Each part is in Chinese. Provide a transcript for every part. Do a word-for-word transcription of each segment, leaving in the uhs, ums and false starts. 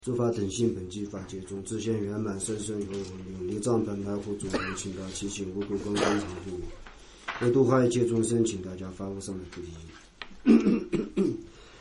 诸法等性本具法界中，自现圆满甚深和稳定，力藏本来护主人，请大其心无故光光常住。为度化一切众生，请大家发无上的菩提。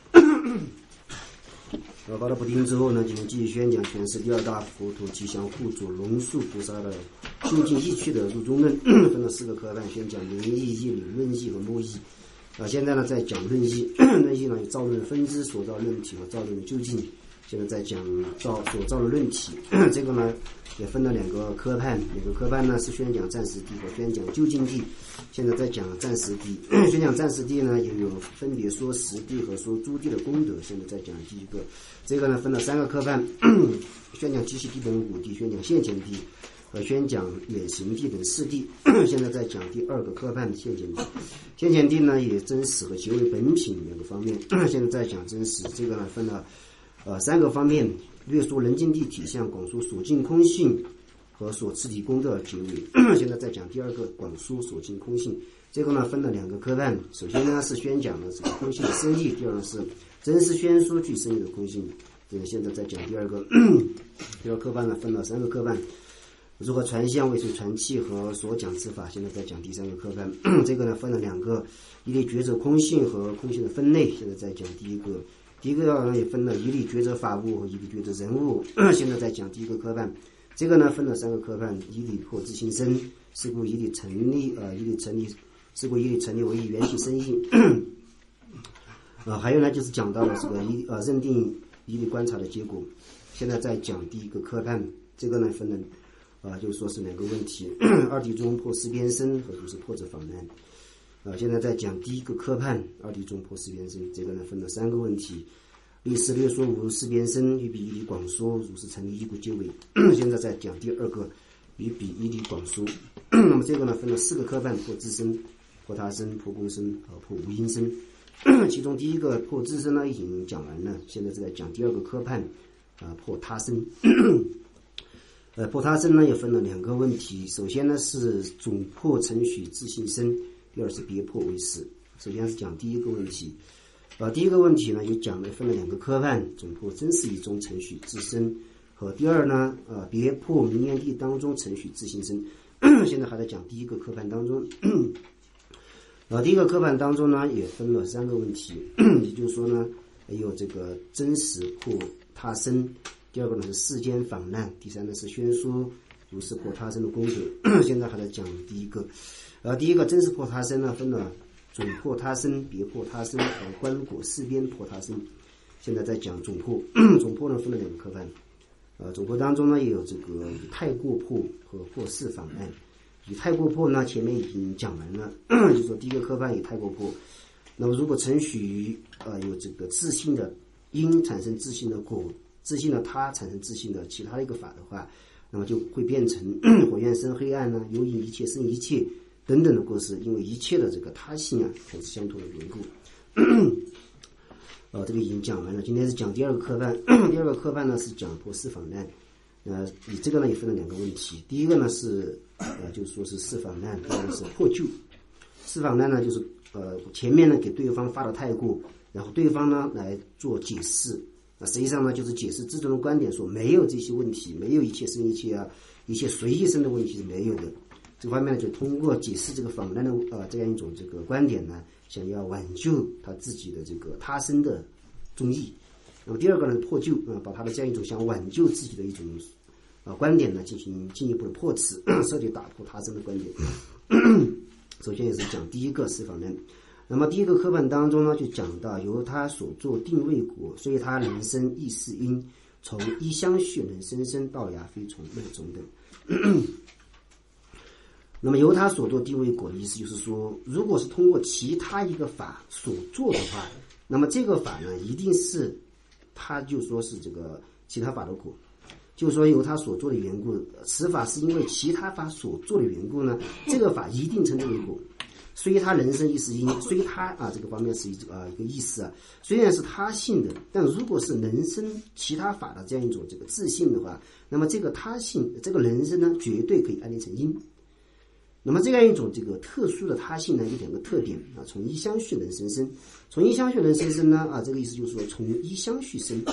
呃，发了菩提之后呢，今天继续宣讲全是第二大佛陀吉祥护主龙树菩萨的究竟义趣的入中论，分了四个科判，宣讲言义、义理、论义和默义。啊，现在呢在讲论义，论义呢有造论分支、所造论体和造论究竟。现在在讲造所造的论体，这个呢也分了两个科判，两个科判呢是宣讲暂时地和宣讲究竟地。现在在讲暂时地，宣讲暂时地呢也有分别说实地和说诸地的功德。现在在讲第一个，这个呢分了三个科判，宣讲即悉地等五地，宣讲现前地和宣讲远行地等四地。现在在讲第二个科判现前地，现前地呢也真实和其为本品两个方面。现在在讲真实，这个呢分了呃，三个方面，略说人境地体相，广说所尽空性和所持体功德结尾。现在在讲第二个广说所尽空性，这个呢分了两个科判。首先呢是宣讲了这个空性的深义，第二呢是真实宣说具深义的空性。这个现在在讲第二个，第二科判呢分了三个科判，如何传相、为谁传气和所讲之法。现在在讲第三个科判，这个呢分了两个，一类觉者空性和空性的分类。现在在讲第一个。第一个呢也分了一例觉者法物和一例觉者人物。现在在讲第一个科判，这个呢分了三个科判，一例破自性身，是故一例成立，呃，一例成立，是故一例成立为缘起生意。呃，还有呢就是讲到了这个一呃认定一例观察的结果。现在在讲第一个科判，这个呢分了，呃，就是说是两个问题，二谛中破四边身和就是破者访难。啊，现在在讲第一个科判，二谛中破四边身，这个呢分了三个问题，历史略说无四边身，与比一理广说，如是成立一故结尾。现在在讲第二个，与比一理广说。那么这个呢分了四个科判，破自身、破他身、破共身和破无因身。其中第一个破自身呢已经讲完了，现在是在讲第二个科判，啊、呃、破他身。呃，破他身呢也分了两个问题，首先呢是总破承许自性身。第二是别破为实。首先是讲第一个问题，呃，第一个问题呢就讲了分了两个科判，总破真实义中承许自身和第二呢，呃，别破明言地当中承许自性身。现在还在讲第一个科判当中，呃，第一个科判当中呢也分了三个问题，也就是说呢，有这个真实破他身，第二个呢是世间访难，第三呢是宣说如是破他身的功德。现在还在讲第一个。呃，第一个真实破他身呢，分了总破他身、别破他身和观果四边破他身。现在在讲总破，总破呢分了两个科判。呃，总破当中呢也有这个以太过破和破事访难。以太过破呢前面已经讲完了，就是说第一个科判以太过破。那么如果承许呃有这个自性的因产生自性的果，自性的他产生自性的其他的一个法的话，那么就会变成火焰生黑暗呢，由因一切生一切。等等的故事，因为一切的这个他性啊，全是相同的缘故。呃，这个已经讲完了。今天是讲第二个科判，第二个科判呢是讲破事访难。呃，你这个呢也分了两个问题。第一个呢是呃，就是说是事访难，第二个是破救。事访难呢就是呃前面呢给对方发了太过，然后对方呢来做解释。那实际上呢就是解释自尊的观点，说没有这些问题，没有一切生一切啊，一切随意生的问题是没有的。这个方面呢，就通过解释这个访难的呃这样一种这个观点呢，想要挽救他自己的这个他身的宗义。那么第二个呢，破旧啊、呃，把他的这样一种想挽救自己的一种啊、呃、观点呢，进行进一步的破斥，彻底打破他身的观点。首先也是讲第一个是访难。那么第一个科判当中呢，就讲到由他所做定位果，所以他能生意识因，从一相续能生生到牙非从类中等。那么由他所做定位果的意思就是说，如果是通过其他一个法所做的话，那么这个法呢一定是他就说是这个其他法的果，就是说由他所做的缘故，此法是因为其他法所做的缘故呢，这个法一定成这为果。虽他人生意识因，虽他啊这个方面是一个啊一个意思啊，虽然是他性的，但如果是人生其他法的这样一种这个自性的话，那么这个他性这个人生呢绝对可以安立成因。那么这样一种这个特殊的他性呢，有两个特点啊，从一相续能生生，从一相续能生生呢啊，这个意思就是说从一相续生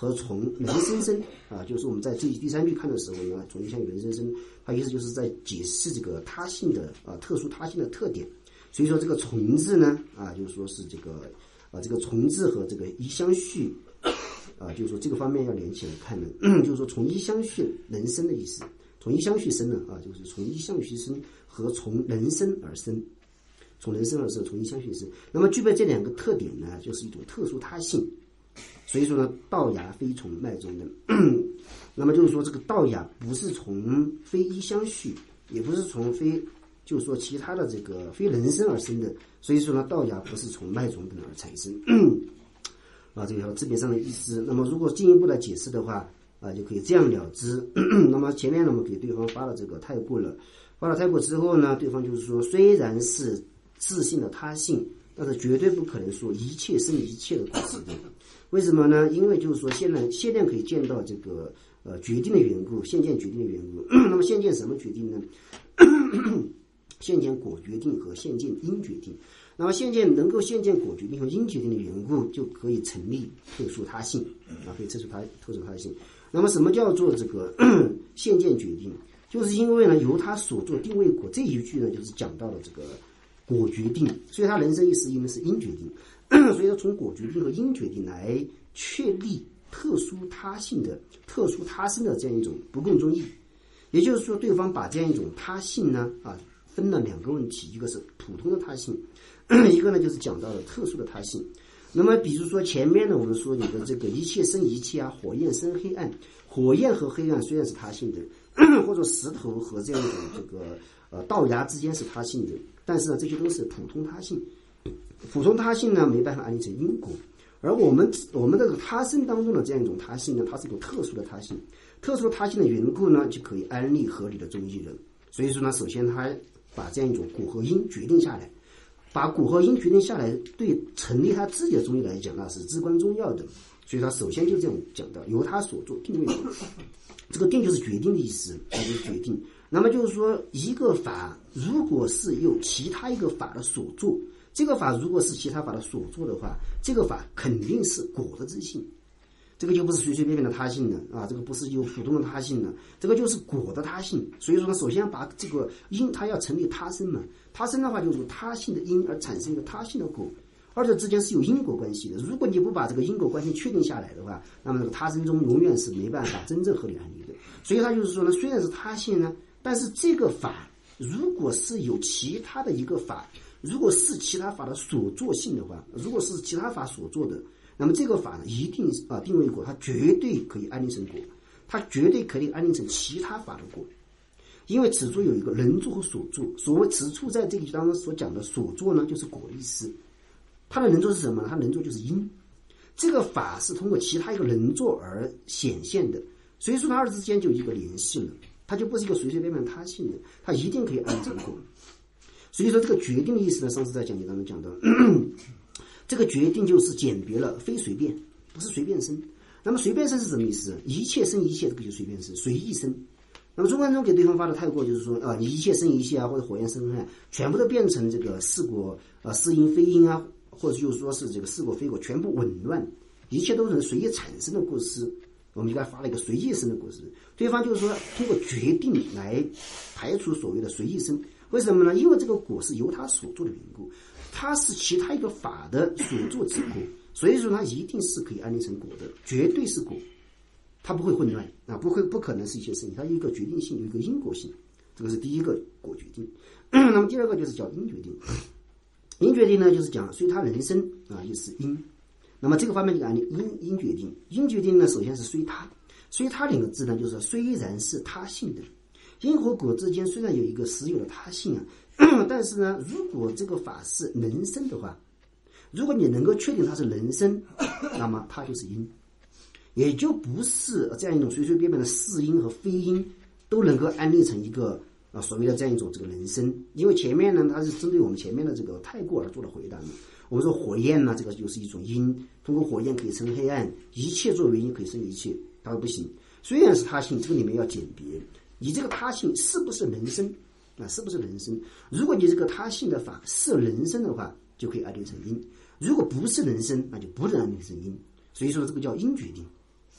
和从人生生啊，就是我们在这第三句看的时候呢，从一项与人生生，它意思就是在解释这个他性的啊特殊他性的特点。所以说这个从字呢啊，就是说是这个啊这个从字和这个一相续啊，就是说这个方面要连起来看的，就是说从一相续人生的意思，从一相续生呢啊，就是从一相续生和从人生而生。从人生而生，从一相续生，那么具备这两个特点呢，就是一种特殊他性。所以说呢，道牙非从脉中的，那么就是说这个道牙不是从非一相续，也不是从非就是说其他的这个非人生而生的。所以说呢，道牙不是从脉中等而产生。啊，这个字面上的意思。那么如果进一步的解释的话，啊，就可以这样了之。那么前面呢，我们给对方发了这个太过了，发了太过之后呢，对方就是说，虽然是自性的他性，但是绝对不可能说一切生一切的果实的。为什么呢？因为就是说现在现在可以见到这个呃决定的缘故，现见决定的缘故。那么现见什么决定呢？现见果决定和现见因决定。那么现见能够现见果决定和因决定的缘故，就可以成立特殊他性啊，可以特殊他特殊他性。那么什么叫做这个现见决定？就是因为呢，由他所做定位果这一句呢，就是讲到了这个果决定，所以他人生意识因为是因决定，所以说从果决定和因决定来确立特殊他性的特殊他生的这样一种不共中义。也就是说，对方把这样一种他性呢啊分了两个问题，一个是普通的他性，一个呢就是讲到了特殊的他性。那么比如说前面呢我们说有的这个一切生一切啊，火焰生黑暗，火焰和黑暗虽然是他性的，或者石头和这样一种这个呃道牙之间是他性的，但是呢这些都是普通他性。普通他性呢没办法安立成因果，而我们我们这个他生当中的这样一种他性呢，它是一种特殊的他性，特殊他性的缘故呢，就可以安立合理的中义了。所以说呢，首先他把这样一种果和因决定下来，把果和因决定下来，对成立他自己的中义来讲，那是至关重要的。所以他首先就这样讲到，由他所做定位果，这个定就是决定的意思，就是决定。那么就是说，一个法如果是由其他一个法的所做，这个法如果是其他法的所做的话，这个法肯定是果的自性，这个就不是随随便便的他性了啊，这个不是有普通的他性了，这个就是果的他性。所以说呢，首先把这个因，它要成立他生嘛，他生的话就是他性的因而产生一个他性的果，二者之间是有因果关系的。如果你不把这个因果关系确定下来的话，那么这个他生中永远是没办法真正合理安立的。所以他就是说呢，虽然是他性呢，但是这个法如果是有其他的一个法，如果是其他法的所作性的话，如果是其他法所做的，那么这个法呢，一定啊定位果，它绝对可以安立成果，它绝对可以安立成其他法的果。因为此处有一个人作和所作，所谓此处在这个当中所讲的所作呢，就是果的意思。它的人作是什么呢？它人作就是因，这个法是通过其他一个人作而显现的，所以说它二之间就有一个联系了，它就不是一个随随便便他性的，它一定可以安立成果。所以说这个决定的意思呢，上次在讲解当中讲到，这个决定就是简别了非随便，不是随便生。那么随便生是什么意思？一切生一切，这个就随便生，随意生。那么中观中给对方发的太过就是说啊，你一切生一切啊，或者火焰生黑暗，全部都变成这个是果啊，是因非因啊，或者就是说是这个是果非果，全部紊乱，一切都是随意产生的过失。我们就给他发了一个随意生的过失。对方就是说通过决定来排除所谓的随意生。为什么呢？因为这个果是由他所做的缘故，它是其他一个法的所做之果，所以说它一定是可以安立成果的，绝对是果，它不会混乱啊，不会不可能是一些事情，它有一个决定性，有一个因果性，这个是第一个果决定。那么第二个就是叫因决定，因决定呢就是讲随他人生啊，就是因。那么这个方面就按因因决定，因决定呢首先是随他，随他两个字呢就是虽然是他性的。因和果之间虽然有一个实有的他性啊，但是呢，如果这个法是人生的话，如果你能够确定它是人生，那么它就是因，也就不是这样一种随随便便的是因和非因都能够安立成一个啊所谓的这样一种这个人生。因为前面呢，它是针对我们前面的这个太过而做的回答嘛。我们说火焰呢，这个就是一种因，通过火焰可以生黑暗，一切作为因可以生一切，它说不行。虽然是他性，这个里面要简别。你这个他性是不是人生啊？是不是人生？如果你这个他性的法是人生的话，就可以安立成因；如果不是人生，那就不能安立成因。所以说这个叫因决定。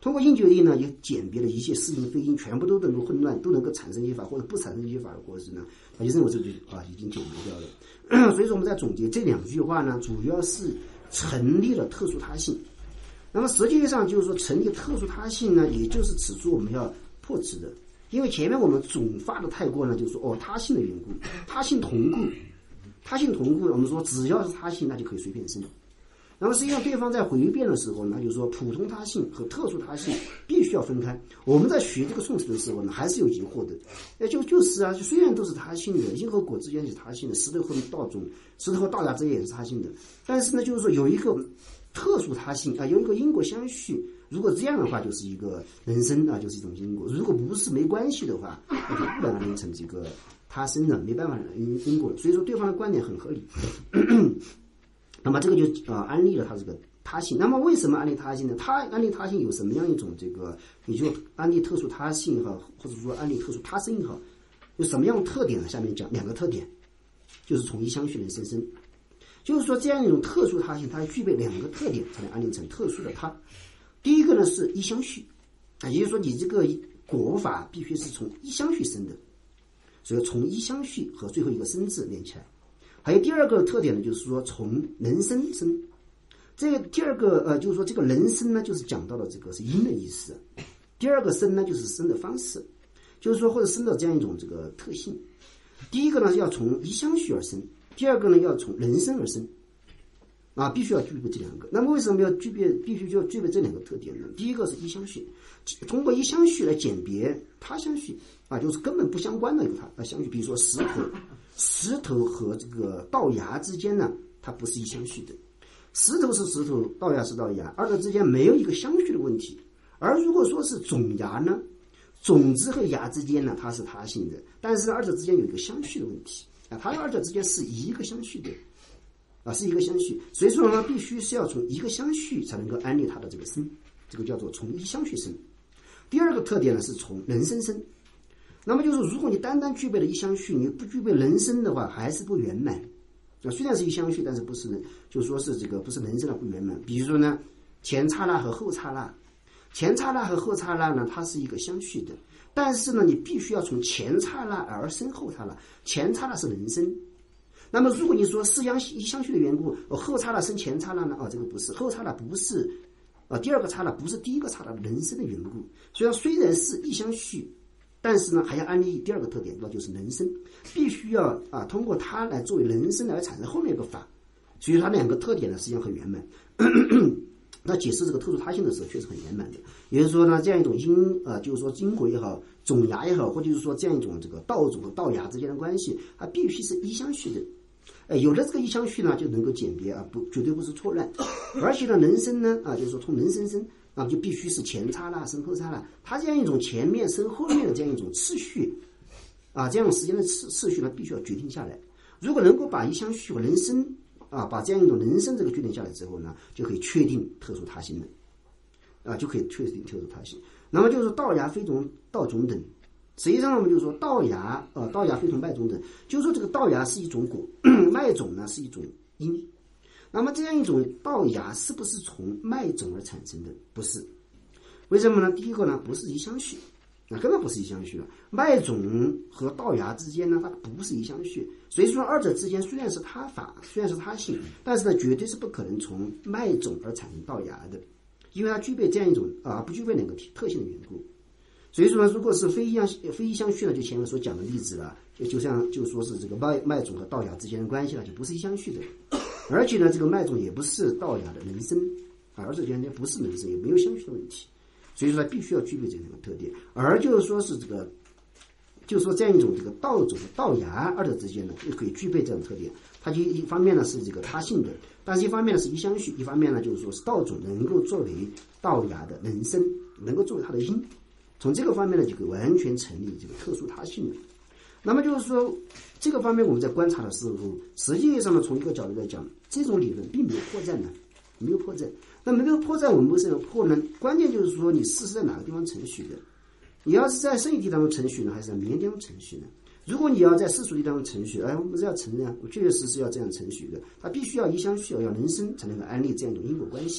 通过因决定呢，就鉴别了一切是因非因，全部都能够混乱，都能够产生一法或者不产生一法的过程呢，他就认为这就啊已经解决掉了。所以说我们在总结这两句话呢，主要是成立了特殊他性。那么实际上就是说，成立特殊他性呢，也就是此处我们要破斥的。因为前面我们总发的太过呢，就是说哦他性的缘故，他性同故，他性同故，我们说只要是他性，那就可以随便生。那么实际上对方在回辩的时候呢，就是说普通他性和特殊他性必须要分开。我们在学这个宋词的时候呢，还是有疑惑的。也就就是啊，虽然都是他性的，因和果之间是他性的，石头和道种，石头和道芽之间也是他性的，但是呢，就是说有一个特殊他性啊，有一个因果相续。如果这样的话，就是一个人生啊，就是一种因果；如果不是没关系的话，那就不能变成这个他生的，没办法因因果。所以说对方的观点很合理。那么这个就呃安利了他这个他性。那么为什么安利他性呢？他安利他性有什么样一种这个，也就安利特殊他性也好，或者说安利特殊他生也好，有什么样的特点呢？下面讲两个特点，就是从一相续人生生。就是说这样一种特殊他性，它具备两个特点才能安利成特殊的他。第一个呢是一相续啊，也就是说你这个果法必须是从一相续生的，所以从一相续和最后一个生字连起来。还有第二个特点呢，就是说从人生生。这个第二个呃，就是说这个人生呢，就是讲到了这个是因的意思。第二个生呢，就是生的方式，就是说或者生的这样一种这个特性。第一个呢要从一相续而生，第二个呢要从人生而生。啊，必须要具备这两个。那么为什么要具备？必须就要具备这两个特点呢？第一个是一相续，通过一相续来鉴别他相续啊，就是根本不相关的一个他啊相续。比如说石头，石头和这个道芽之间呢，它不是一相续的。石头是石头，道芽是道芽，二者之间没有一个相续的问题。而如果说是种芽呢，种子和芽之间呢，它是他性的，但是二者之间有一个相续的问题啊，它二者之间是一个相续的。啊，是一个相续，所以说呢，必须是要从一个相续才能够安利它的这个生，这个叫做从一相续生。第二个特点呢，是从人生生。那么就是如果你单单具备了一相续，你不具备人生的话，还是不圆满。啊，虽然是一相续，但是不是就是说是这个不是人生的不圆满。比如说呢，前刹那和后刹那，前刹那和后刹那呢，它是一个相续的，但是呢，你必须要从前刹那而生后刹那，前刹那是人生。那么如果你说是一相续的缘故，后刹那生前刹那呢？哦，这个不是，后刹那不是，啊，第二个刹那不是第一个刹那人生的缘故。所以虽然是一相续，但是呢还要安利第二个特点，那就是人生，必须要啊通过它来作为人生来产生后面一个法。所以它两个特点呢实际上很圆满。那解释这个特殊他性的时候确实很圆满的。也就是说呢，这样一种因啊、呃，就是说因果也好，种芽也好，或者是说这样一种这个道种和道芽之间的关系，它必须是一相续的。哎，有了这个一相续呢，就能够鉴别啊，不绝对不是错乱。而且呢，人生呢啊，就是说从人生生啊，就必须是前刹那生后刹那，它这样一种前面生后面的这样一种次序啊，这样时间的次次序呢，必须要决定下来。如果能够把一相续和人生啊，把这样一种人生这个决定下来之后呢，就可以确定特殊他性了，啊，就可以确定特殊他性。那么就是道芽非同道种等。实际上我们就说道芽，呃，道芽非同麦种等，就是说这个道芽是一种果，麦种呢是一种因。那么这样一种道芽是不是从麦种而产生的？不是。为什么呢？第一个呢，不是一相续，那根本不是一相续了。麦种和道芽之间呢，它不是一相续。所以说二者之间虽然是他法，虽然是他性，但是呢，绝对是不可能从麦种而产生道芽的，因为它具备这样一种啊，不具备两个特性的缘故。所以说呢，如果是非一相非一相续呢，就前面所讲的例子了，就就像就说是这个麦麦种和道芽之间的关系了，就不是一相续的。而且呢，这个麦种也不是道芽的人生，啊，而且人家不是人生，也没有相续的问题。所以说它必须要具备这两个特点。而就是说是这个，就是说这样一种这个道种和道芽二者之间呢，就可以具备这种特点。它就一方面呢是这个他性的，但是一方面呢是一相续，一方面呢就是说是道种能够作为道芽的人生，能够作为它的因。从这个方面呢，就可以完全成立这个特殊他性了。那么就是说，这个方面我们在观察的时候，实际上呢，从一个角度来讲，这种理论并没有破绽呢，没有破绽。那没有破绽，我们为什么破呢？关键就是说，你事是在哪个地方程序的？你要是在圣义地当中程序呢，还是在民间地方程序呢？如果你要在世俗地当中程序，哎，我们是要承认，我确确实实要这样程序的，它必须要一相续，要人生才能够安立这样一种因果关系。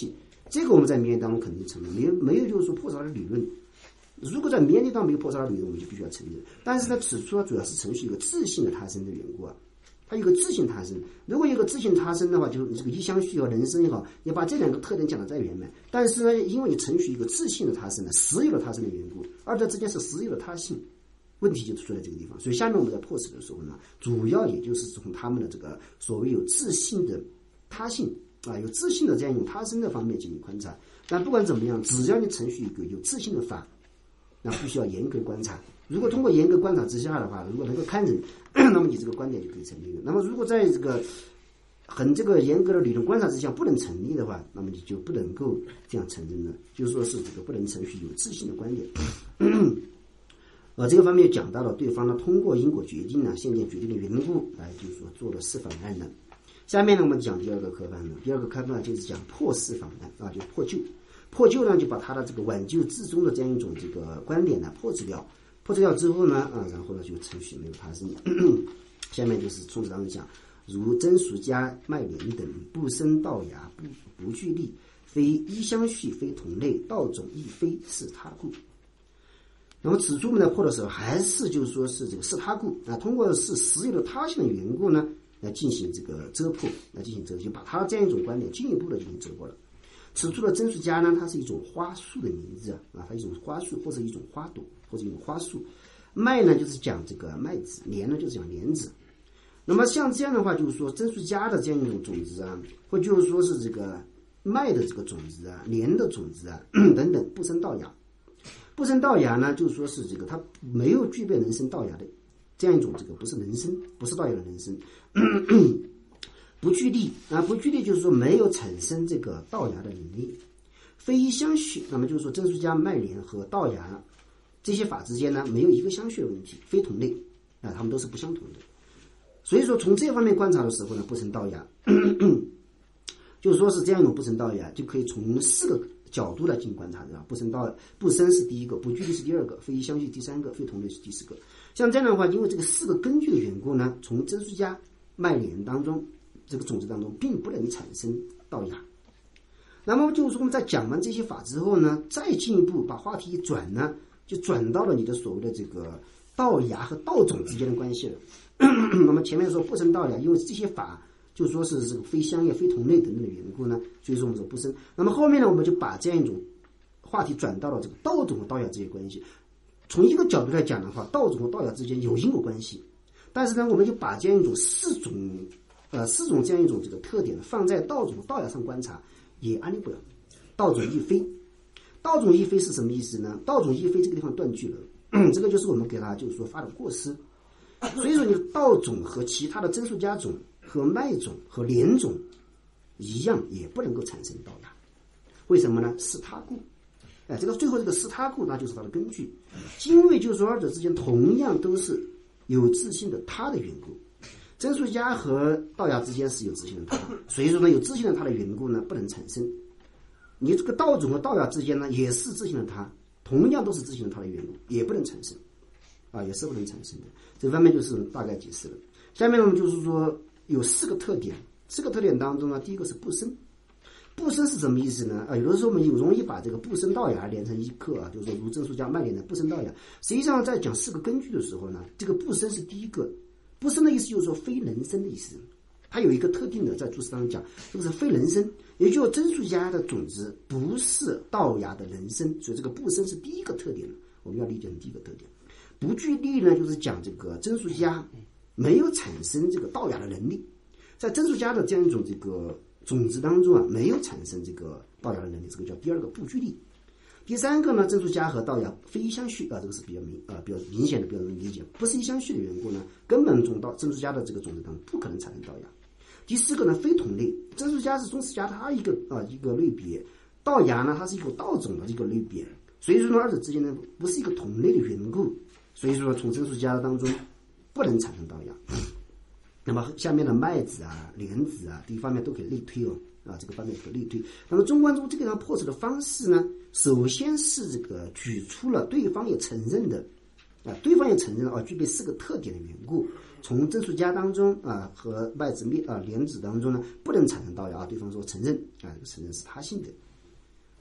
这个我们在免疫当中肯定承认，没有没有就是说破坏的理论。如果在免疫当中没有破坏的理论，我们就必须要承认。但是它此处主要是程序一个自性的他生的缘故啊，它有个自性他生。如果有个自性他生的话，就这个一相续和人生也好，也把这两个特点讲得再圆满。但是呢，因为你程序一个自性的他生呢，实有了他生的缘故，二者之间是实有了他性。问题就出在这个地方，所以下面我们在破斥的时候呢，主要也就是从他们的这个所谓有自性的他性啊，有自性的这样一种他生的方面进行观察。但不管怎么样，只要你程序一个有自性的法，那必须要严格观察。如果通过严格观察之下的话，如果能够看人，那么你这个观点就可以成立了。那么如果在这个很这个严格的理论观察之下不能成立的话，那么你就不能够这样承认了，就是说是这个不能程序有自性的观点。呃，这个方面讲到了对方呢通过因果决定呢、现见决定的缘故，来就是说做了四反案呢。下面呢我们讲第二个科判呢，第二个科判就是讲破四反案啊，就破旧。破旧呢就把他的这个挽救至终的这样一种这个观点呢破斥掉，破斥掉之后呢啊，然后呢就程序没有他生。下面就是从此当中讲，如真俗家、麦莲等不生道芽，不不具力，非一相续，非同类，道种亦非是他故。那么此处我们在破的时候，还是就是说是这个是他故啊，通过是实有的他性的缘故呢，来进行这个遮破，来进行遮，就把他的这样一种观点进一步的进行遮破了。此处的真俗家呢，它是一种花树的名字啊，它一种花树或者一种花朵或者一种花树。麦呢就是讲这个麦子，莲呢就是讲莲子。那么像这样的话，就是说真俗家的这样一种种子啊，或就是说是这个麦的这个种子啊、莲的种子啊等等，不生道芽。不生道芽呢，就是说是这个它没有具备能生道芽的这样一种这个不是能生，不是道芽的能生。不具力啊，不具力就是说没有产生这个道芽的能力。非一相续，那么就是说真俗家、麦莲和道芽这些法之间呢，没有一个相续的问题，非同类啊，它们都是不相同的。所以说从这方面观察的时候呢，不生道芽，就是说是这样一种不生道芽，就可以从四个角度来进行观察的。不生道不生是第一个，不具力是第二个，非一相续第三个，非同类是第四个。像这样的话，因为这个四个根据的缘故呢，从真俗家、麦莲当中这个种子当中并不能产生道芽。那么就是说我们在讲完这些法之后呢，再进一步把话题一转呢，就转到了你的所谓的这个道芽和道种之间的关系了。那么前面说不生道芽，因为这些法就说是这个非相业、非同类等等的缘故呢，所以说我们说不生。那么后面呢，我们就把这样一种话题转到了这个道种和道芽之间关系。从一个角度来讲的话，道种和道芽之间有因果关系，但是呢，我们就把这样一种四种呃四种这样一种这个特点放在道种和道芽上观察，也安利不了。道种亦非，道种亦非是什么意思呢？道种亦非这个地方断句了，这个就是我们给他就是说发的过失。所以说，你的道种和其他的真俗家种和麦种和莲种一样，也不能够产生道芽。为什么呢？是他故。哎，这个最后这个是他故，那就是它的根据。因为就是说二者之间同样都是有自性的他的缘故。真俗家和道芽之间是有自性的他，所以说呢，有自性的他的缘故呢，不能产生。你这个道种和道芽之间呢，也是自性的他，同样都是自性的他的缘故，也不能产生。啊，也是不能产生的。这方面就是大概解释了。下面我们就是说有四个特点，四个特点当中呢，第一个是不生。不生是什么意思呢？啊，有的时候我们有容易把这个不生道芽连成一课啊，就是说如真俗家、麦莲的不生道芽。实际上在讲四个根据的时候呢，这个不生是第一个。不生的意思就是说非能生的意思。它有一个特定的，在注释当中讲，这个是非能生，也就是真俗家的种子不是道芽的能生，所以这个不生是第一个特点，我们要理解成第一个特点。不具力呢，就是讲这个真俗家没有产生这个道芽的能力，在真俗家的这样一种这个种子当中啊，没有产生这个道芽的能力，这个叫第二个不具力。第三个呢，真俗家和道芽非一相续啊，这个是比较明啊比较明显的，比较容易理解，不是一相续的缘故呢，根本种到真俗家的这个种子当中不可能产生道芽。第四个呢，非同类，真俗家是中世家它一个啊一个类别，道芽呢它是一个道种的一个类别，所以说呢二者之间呢不是一个同类的缘故。所以说从真俗家当中不能产生道芽。那么下面的麦子啊、莲子啊，这一方面都可以类推哦，啊，这个方面可以类推。那么中观中这个地方破斥的方式呢，首先是这个举出了对方也承认的，啊，对方也承认了啊，具备四个特点的缘故，从真俗家当中啊和麦子、面啊莲子当中呢不能产生道芽啊，对方说承认啊，承认是他性的。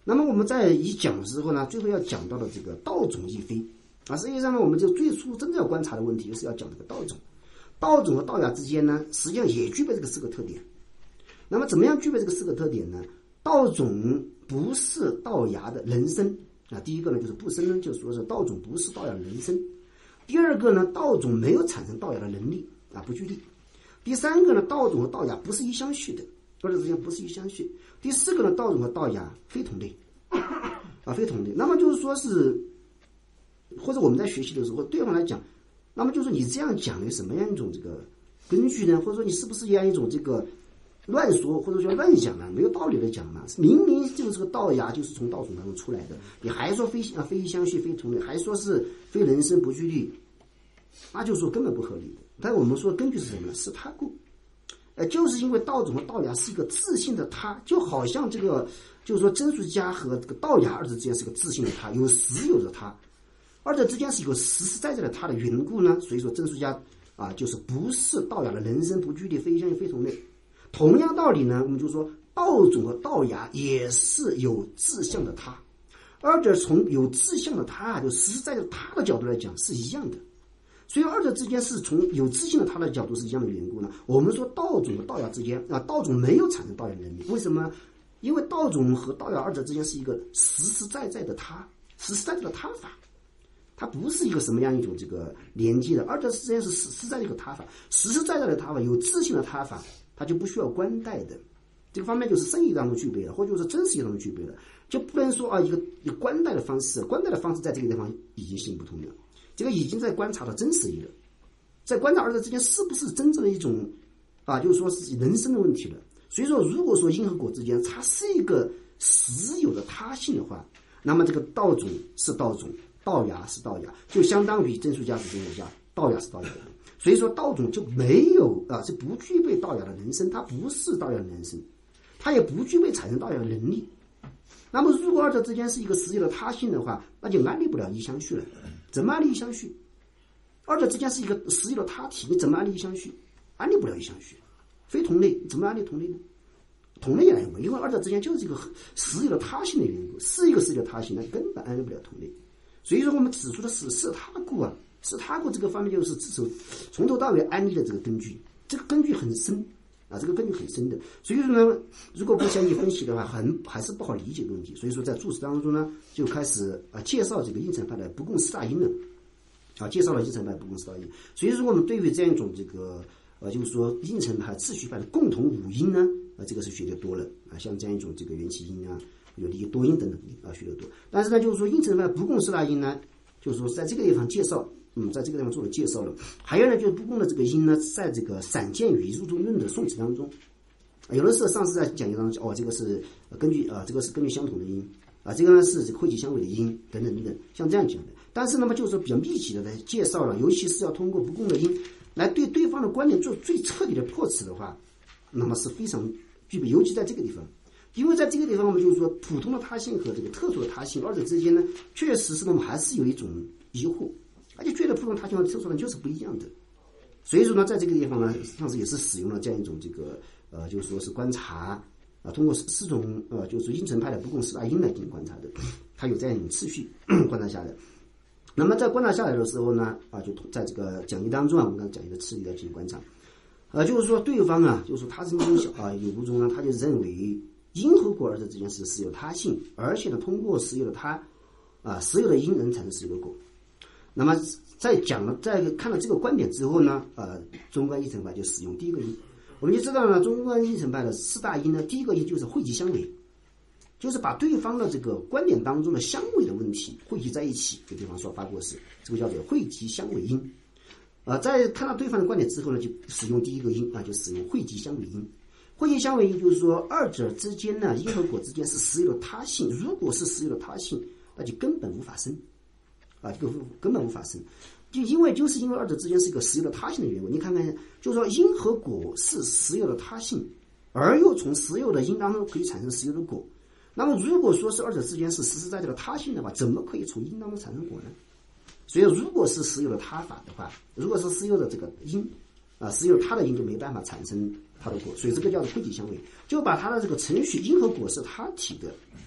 那么我们在一讲的时候呢，最后要讲到的这个道种亦非啊，实际上呢，我们就最初真正要观察的问题就是要讲这个道种。道种和道芽之间呢，实际上也具备这个四个特点。那么怎么样具备这个四个特点呢？道种不是道芽的人身啊，第一个呢就是不生，就说是道种不是道芽的人身。第二个呢，道种没有产生道芽的能力啊，不具力。第三个呢，道种和道芽不是一相续的，二者之间不是一相续。第四个呢，道种和道芽非同类啊，非同类。那么就是说是，或者我们在学习的时候，对方来讲，那么就是你这样讲的什么样一种这个根据呢？或者说你是不是这样一种这个乱说，或者说乱讲呢？没有道理的讲嘛？明明就是这个道芽就是从道种当中出来的，你还说非啊非相续非同类，还说是非人身不具力，那就说根本不合理的。但我们说根据是什么呢？是他故。呃，就是因为道种和道芽是一个自性的他，就好像这个就是说真俗家和这个道芽二者之间是个自性的他，有实有的他，二者之间是有实实在在的他的缘故呢，所以说真俗家啊就是不是道芽的人身不具力非相应非同类。同样道理呢，我们就说道种和道芽也是有自相的他，二者从有自相的他就实实在在的他的角度来讲是一样的。所以二者之间是从有自性的他的角度是一样的缘故呢。我们说道种和道芽之间啊，道种没有产生道芽能力，为什么？因为道种和道芽二者之间是一个实实在在的他，实实在在的他法，它不是一个什么样一种这个连接的，二者之间是实实在在的一个他法，实实在在的他法，有自性的他法，它就不需要观待的。这个方面就是生意当中具备了，或者说真实当中具备了，就不能说啊一个一个观待的方式，观待的方式在这个地方已经行不通了。这个已经在观察到真实义了，在观察二者之间是不是真正的一种啊，就是说是人生的问题了。所以说，如果说因和果之间它是一个实有的他性的话，那么这个道种是道种，道芽是道芽，就相当于真俗家是真俗家，道芽是道芽的。所以说道种就没有啊，是不具备道芽的人生，它不是道芽的人生，它也不具备产生道芽的能力。那么如果二者之间是一个实有的他性的话，那就安立不了一相续了。怎么安立一相续？二者之间是一个实有的他体，你怎么安立一相续？安立不了一相续，非同类，怎么安立同类呢？同类也安立不了，因为二者之间就是一个实有的他性的缘故，是一个实有的他性，那根本安立不了同类。所以说我们指出的是是他故啊，是他故这个方面就是指出从头到尾安立的这个根据，这个根据很深啊，这个根据很深的。所以说呢，如果不详细分析的话，很还是不好理解的问题。所以说在注释当中呢，就开始啊介绍这个应成派的不共四大因了，啊介绍了应成派不共四大因。所以说我们对于这样一种这个呃就是说应成派、秩序派的共同五因呢，啊这个是学的多了啊，像这样一种这个缘起因啊、有离多因等等啊学的多。但是呢，就是说应成派不共四大因呢，就是说在这个地方介绍。嗯，在这个地方做了介绍了。还有呢，就是不共的这个因呢，在这个散见与入中论的宋词当中，有的时候上次在讲义当中，哦，这个是根据啊，这个是根据相同的因啊，这个呢是汇集相违的因等等等等，像这样讲的。但是那么就是说比较密集的来介绍了，尤其是要通过不共的因来对对方的观点做最彻底的破斥的话，那么是非常具备，尤其在这个地方。因为在这个地方，我们就是说普通的他性和这个特殊的他性二者之间呢，确实是我们还是有一种疑惑。而且觉得普通他性和特殊的就是不一样的，所以说呢，在这个地方呢，上次也是使用了这样一种这个呃，就是说是观察啊，通过四种呃，就是应成派的不共四大因来进行观察的，它有这样一种次序观察下来。那么在观察下来的时候呢，啊，就在这个讲义当中啊，我们刚才讲义的次序来进行观察，呃，就是说对方啊，就是说他是因小啊，有无中呢，他就认为因和果二者之间是实有他性，而且呢，通过实有的他啊，实有的因能产生实有的果。那么在讲了，在看了这个观点之后呢，呃，中观应成派就使用第一个因。我们就知道呢，中观应成派的四大因呢，第一个因就是汇集相违，就是把对方的这个观点当中的相违的问题汇集在一起，给对方说发过失，这个叫做汇集相违因。呃，在看到对方的观点之后呢，就使用第一个因啊，就使用汇集相违因。汇集相违因就是说，二者之间呢，因和果之间是实有的他性，如果是实有的他性，那就根本无法生。啊，这个根本无法生，就因为就是因为二者之间是一个实有的他性的缘故。你看看，就是说因和果是实有的他性，而又从实有的因当中可以产生实有的果。那么如果说是二者之间是实实在在的他性的话，怎么可以从因当中产生果呢？所以如果是实有的他法的话，如果是实有的这个因啊，实有他的因就没办法产生他的果，所以这个叫做汇集相违，就把他的这个程序因和果是他体的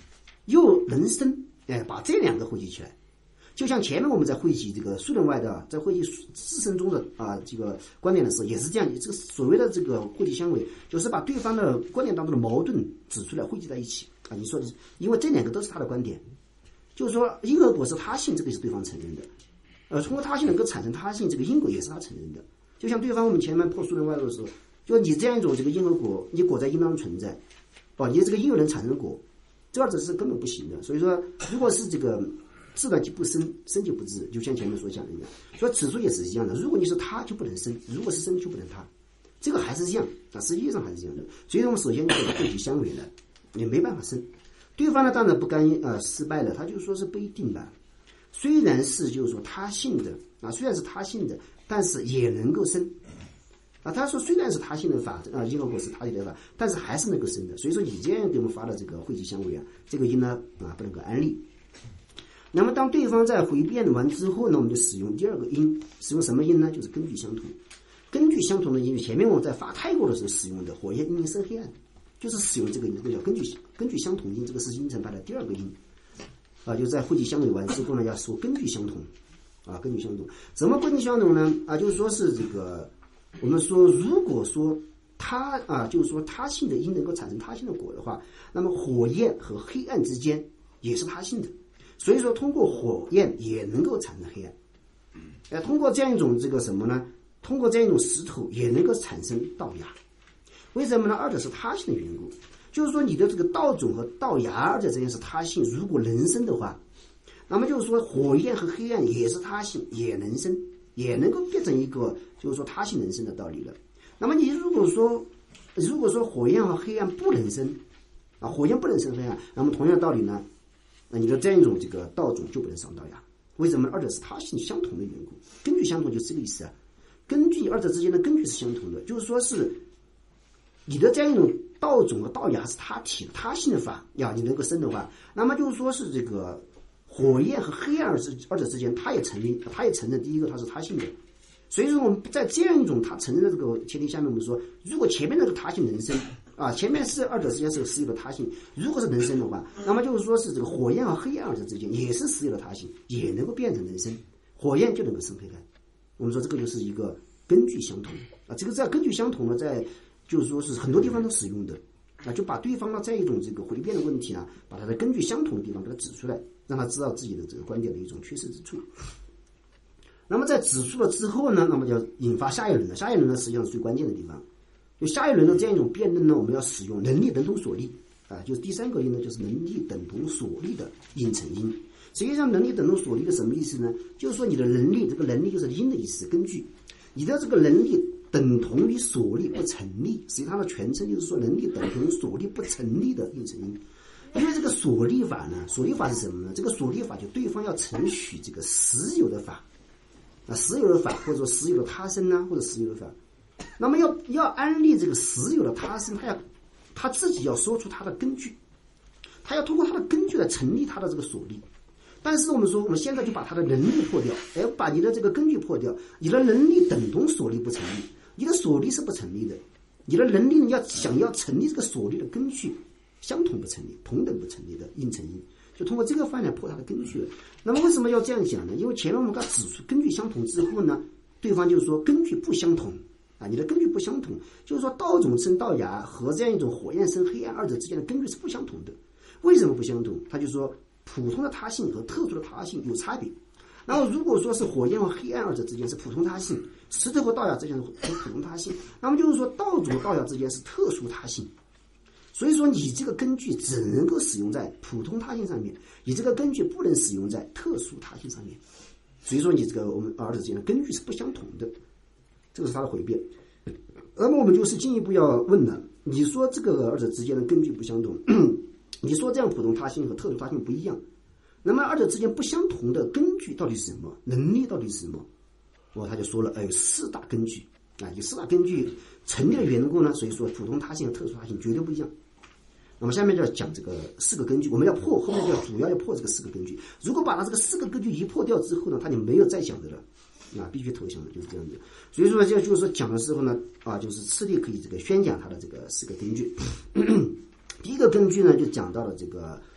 又能生，哎，把这两个汇集起来。就像前面我们在汇集这个苏联外的，在汇集自身中的啊这个观点的时候，也是这样。这个所谓的这个汇集相位，就是把对方的观点当中的矛盾指出来，汇集在一起啊。你说的，因为这两个都是他的观点，就是说因果果是他性，这个是对方承认的，呃，通过他性能够产生他性，这个因果也是他承认的。就像对方我们前面破苏联外的时候，就你这样一种这个因和果，你果在因当中存在，哦，你这个因又能产生果，这二者是根本不行的。所以说，如果是这个。自然就不生，生就不自，就像前面所讲的一样。所以此处也是一样的。如果你是他，就不能生；如果是生，就不能他。这个还是这样啊，实际上还是这样的。所以我们首先就是汇集相违了，也没办法生。对方呢，当然不甘呃失败了，他就说是不一定吧。虽然是就是说他性的啊，虽然是他性的，但是也能够生啊。他说虽然是他性的法啊，因和果是他的法，但是还是能够生的。所以说你这样给我们发的这个汇集相违啊，这个因呢啊不能够安立。那么当对方在回辩完之后呢，我们就使用第二个因，使用什么因呢？就是根据相同。根据相同的因，前面我们在发泰国的时候使用的火焰因生黑暗，就是使用这个因，这个叫根据根据相同因，这个是因乘派的第二个因啊，就在汇集相违完之后呢，要说根据相同啊，根据相同。什么根据相同呢？啊，就是说是这个我们说，如果说他啊，就是说他性的因能够产生他性的果的话，那么火焰和黑暗之间也是他性的。所以说，通过火焰也能够产生黑暗，呃，通过这样一种这个什么呢？通过这样一种石头也能够产生道芽。为什么呢？二者是他性的缘故。就是说，你的这个道种和道芽二者之间是他性，如果能生的话，那么就是说，火焰和黑暗也是他性，也能生，也能够变成一个就是说他性能生的道理了。那么你如果说，如果说火焰和黑暗不能生啊，火焰不能生黑暗，那么同样的道理呢？那你的这样一种这个道种就不能上道芽，为什么？二者是他性相同的缘故，根据相同就是这个意思啊。根据二者之间的根据是相同的，就是说是你的这样一种道种和道芽是他体他性的法呀，你能够生的话，那么就是说是这个火焰和黑暗二者之间，他也承认，他也承认第一个他是他性的。所以说我们在这样一种他承认的这个前提下面，我们说，如果前面那个他性能生啊，前面是二者之间是实有的他性，如果是能生的话，那么就是说是这个火焰和黑暗二者之间也是实有的他性，也能够变成能生，火焰就能够生黑暗。我们说这个就是一个根据相同啊，这个在根据相同呢，在就是说是很多地方都使用的啊，就把对方呢在一种这个回辩的问题呢，把它的根据相同的地方给它指出来，让他知道自己的这个观点的一种缺失之处。那么在指出了之后呢，那么就引发下一轮了。下一轮呢，实际上是最关键的地方。就下一轮的这样一种辩论呢，我们要使用能力等同所力啊，就是第三个因呢，就是能力等同所力的因乘因。实际上，能力等同所力的什么意思呢？就是说你的能力，这个能力就是因的意思，根据你的这个能力等同于所力不成立，实际上它的全称就是说能力等同所力不成立的因乘因。因为这个所力法呢，所力法是什么呢？这个所力法就对方要承许这个实有的法。啊，实有的法，或者说实有的他身呢，或者实有的法，那么要要安立这个实有的他身，他要他自己要说出他的根据，他要通过他的根据来成立他的这个所力。但是我们说，我们现在就把他的能力破掉，哎，把你的这个根据破掉，你的能力等同所力不成立，你的所力是不成立的，你的能力要想要成立这个所力的根据，相同不成立，同等不成立的因乘因。就通过这个方法破它的根据了。那么为什么要这样讲呢？因为前面我们刚指出根据相同之后呢，对方就是说根据不相同啊，你的根据不相同，就是说道种生道芽和这样一种火焰生黑暗二者之间的根据是不相同的。为什么不相同？他就说普通的他性和特殊的他性有差别。然后如果说是火焰和黑暗二者之间是普通他性，石头和道芽之间是普通他性，那么就是说道种和道芽之间是特殊他性。所以说你这个根据只能够使用在普通他性上面，你这个根据不能使用在特殊他性上面。所以说你这个我们二者之间的根据是不相同的，这个是他的回辩。那么我们就是进一步要问了，你说这个二者之间的根据不相同，你说这样普通他性和特殊他性不一样，那么二者之间不相同的根据到底是什么？能力到底是什么？哦，他就说了，哎，有四大根据啊，有四大根据成立的缘故呢，所以说普通他性和特殊他性绝对不一样。那么下面就要讲这个四个根据，我们要破，后面就要主要要破这个四个根据。如果把它这个四个根据一破掉之后呢，它就没有再讲的了，啊，必须投降的，就是这样子。所以说就就是说讲的时候呢，啊，就是次第可以这个宣讲它的这个四个根据。第一个根据呢，就讲到了这个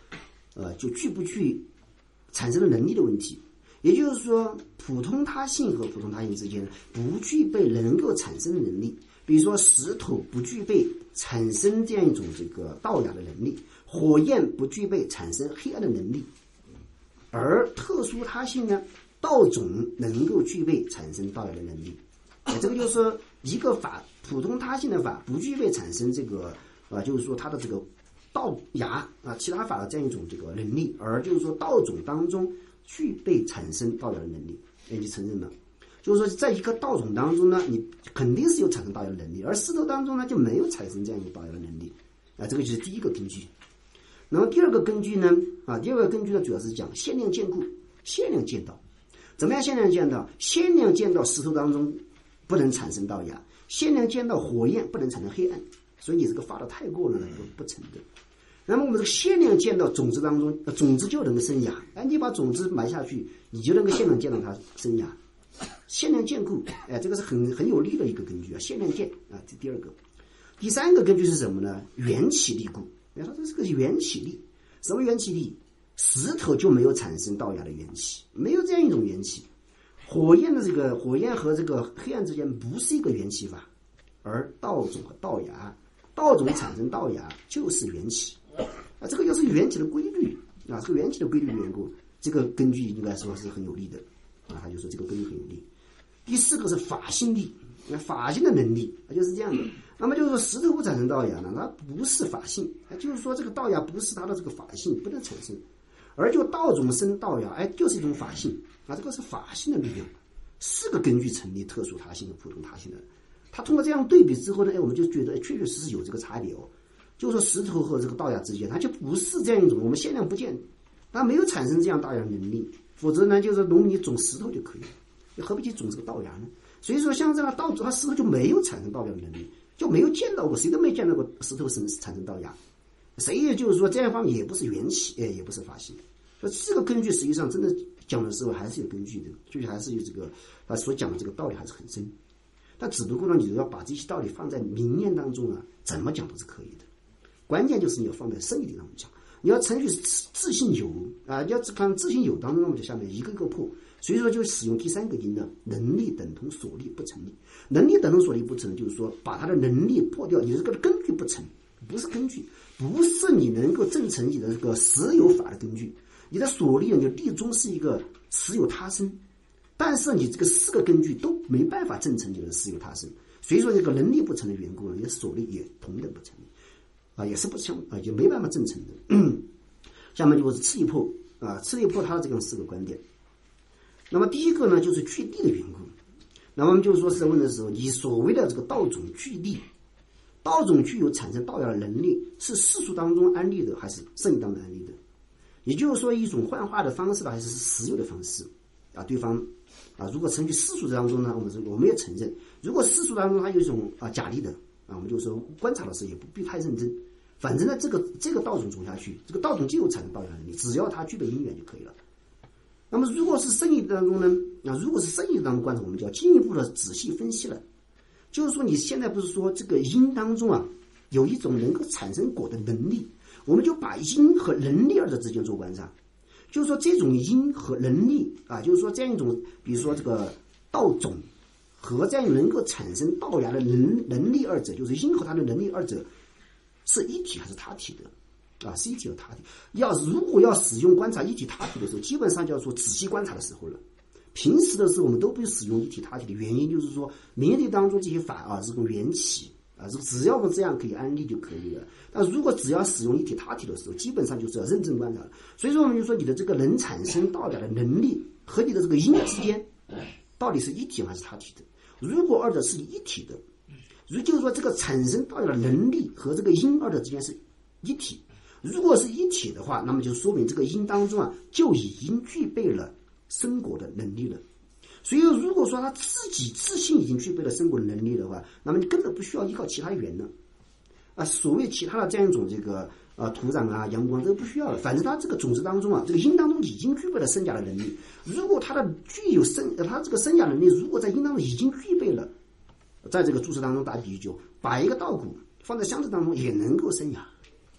呃，就具不具产生的能力的问题。也就是说，普通他性和普通他性之间不具备能够产生的能力。比如说，石头不具备产生这样一种这个道雅的能力，火焰不具备产生黑暗的能力，而特殊他性呢，道种能够具备产生道雅的能力。这个就是说，一个法普通他性的法不具备产生这个啊，就是说它的这个道雅啊，其他法的这样一种这个能力，而就是说道种当中具备产生道雅的能力，哎，你承认了？就是说，在一个道种当中呢，你肯定是有产生道雅的能力，而石头当中呢就没有产生这样一个道雅的能力啊，这个就是第一个根据。那么第二个根据呢，啊，第二个根据呢主要是讲限量见故，限量见到，怎么样限量见到？限量见到石头当中不能产生道雅，限量见到火焰不能产生黑暗，所以你这个发的太过了呢，不不成的。那么我们这个限量见到种子当中，呃、种子就能够生芽，哎，你把种子埋下去，你就能够限量见到它生芽。限量见故，哎，这个是很很有力的一个根据啊，限量见啊，这第二个。第三个根据是什么呢？缘起力故。你说这是个缘起力，什么缘起力？石头就没有产生道雅的缘起，没有这样一种缘起。火焰的这个火焰和这个黑暗之间不是一个缘起法，而道种和道雅，道种产生道雅就是缘起啊，这个就是缘起的规律啊，这个缘起的规律的缘故，这个根据应该说是很有力的啊，他就说这个根据很有力。第四个是法性力，法性的能力，就是这样的。那么就是说石头不产生道雅呢，它不是法性，就是说这个道雅不是它的这个法性，不能产生。而就道种生道雅，哎，就是一种法性啊，这个是法性的力量。四个根据成立特殊他性和普通他性的，他通过这样对比之后呢，哎，我们就觉得确确实实有这个差别哦。就是说石头和这个道雅之间，它就不是这样一种我们限量不见，它没有产生这样道雅能力，否则呢，就是农民种石头就可以了。何必去种这个道雅呢？所以说，像这样道种，它石头就没有产生道雅的能力，就没有见到过，谁都没见到过石头生产生道雅，谁也就是说这样方面也不是缘起，哎，也不是法性。所以这个根据实际上真的讲的时候还是有根据的，就是还是有这个他所讲的这个道理还是很深。但只不过呢，你要把这些道理放在明念当中啊，怎么讲都是可以的。关键就是你要放在深一点当中讲，你要程序自性有啊，你要看自性有当中，我们就下面一个个破。所以说就使用第三个因呢，能力等同所力不成立。能力等同所力不成，就是说把它的能力破掉，你这个根据不成，不是根据，不是你能够证成你的这个实有法的根据。你的所力，你的力中是一个实有他生，但是你这个四个根据都没办法证成你的实有他生，所以说这个能力不成的缘故，你的所力也同等不成立啊，也是不相啊，也没办法证成的。下面就是次第破啊，次第破它的这个四个观点。那么第一个呢，就是具地的缘故。那么我们就是说是在问的时候，你所谓的这个道种具地，道种具有产生道雅的能力，是世俗当中安立的，还是圣义当中安立的？也就是说，一种幻化的方式呢，还是实有的方式啊？对方啊，如果程序世俗当中呢，我们是我们也承认；如果世俗当中它有一种啊假立的啊，我们就说观察的时候也不必太认真。反正呢，这个这个道种种下去，这个道种就有产生道雅能力，只要它具备因缘就可以了。那么如果是圣义当中呢，啊，如果是圣义当中观察，我们就要进一步的仔细分析了。就是说，你现在不是说这个因当中啊，有一种能够产生果的能力，我们就把因和能力二者之间做观察。就是说，这种因和能力啊，就是说这样一种，比如说这个道种和这样能够产生道雅的能能力二者，就是因和它的能力二者是一体还是他体的？啊，是一体和他体。要如果要使用观察一体他体的时候，基本上就要说仔细观察的时候了。平时的时候我们都不使用一体他体的原因，就是说明理当中这些法啊是个缘起啊，只要我们这样可以安立就可以了。但如果只要使用一体他体的时候，基本上就是要认真观察了。所以说我们就说你的这个能产生道雅的能力和你的这个因之间，到底是一体还是他体的？如果二者是一体的，如就是说这个产生道雅的能力和这个因二者之间是一体。如果是一体的话，那么就说明这个因当中啊，就已经具备了生果的能力了。所以如果说他自己自信已经具备了生果的能力的话，那么你根本不需要依靠其他缘了啊。所谓其他的这样一种这个啊土壤啊阳光，这个不需要了。反正他这个种子当中啊，这个因当中已经具备了生芽的能力。如果他的具有生，他这个生芽能力，如果在因当中已经具备了，在这个注释当中打比喻，就把一个稻谷放在箱子当中也能够生芽。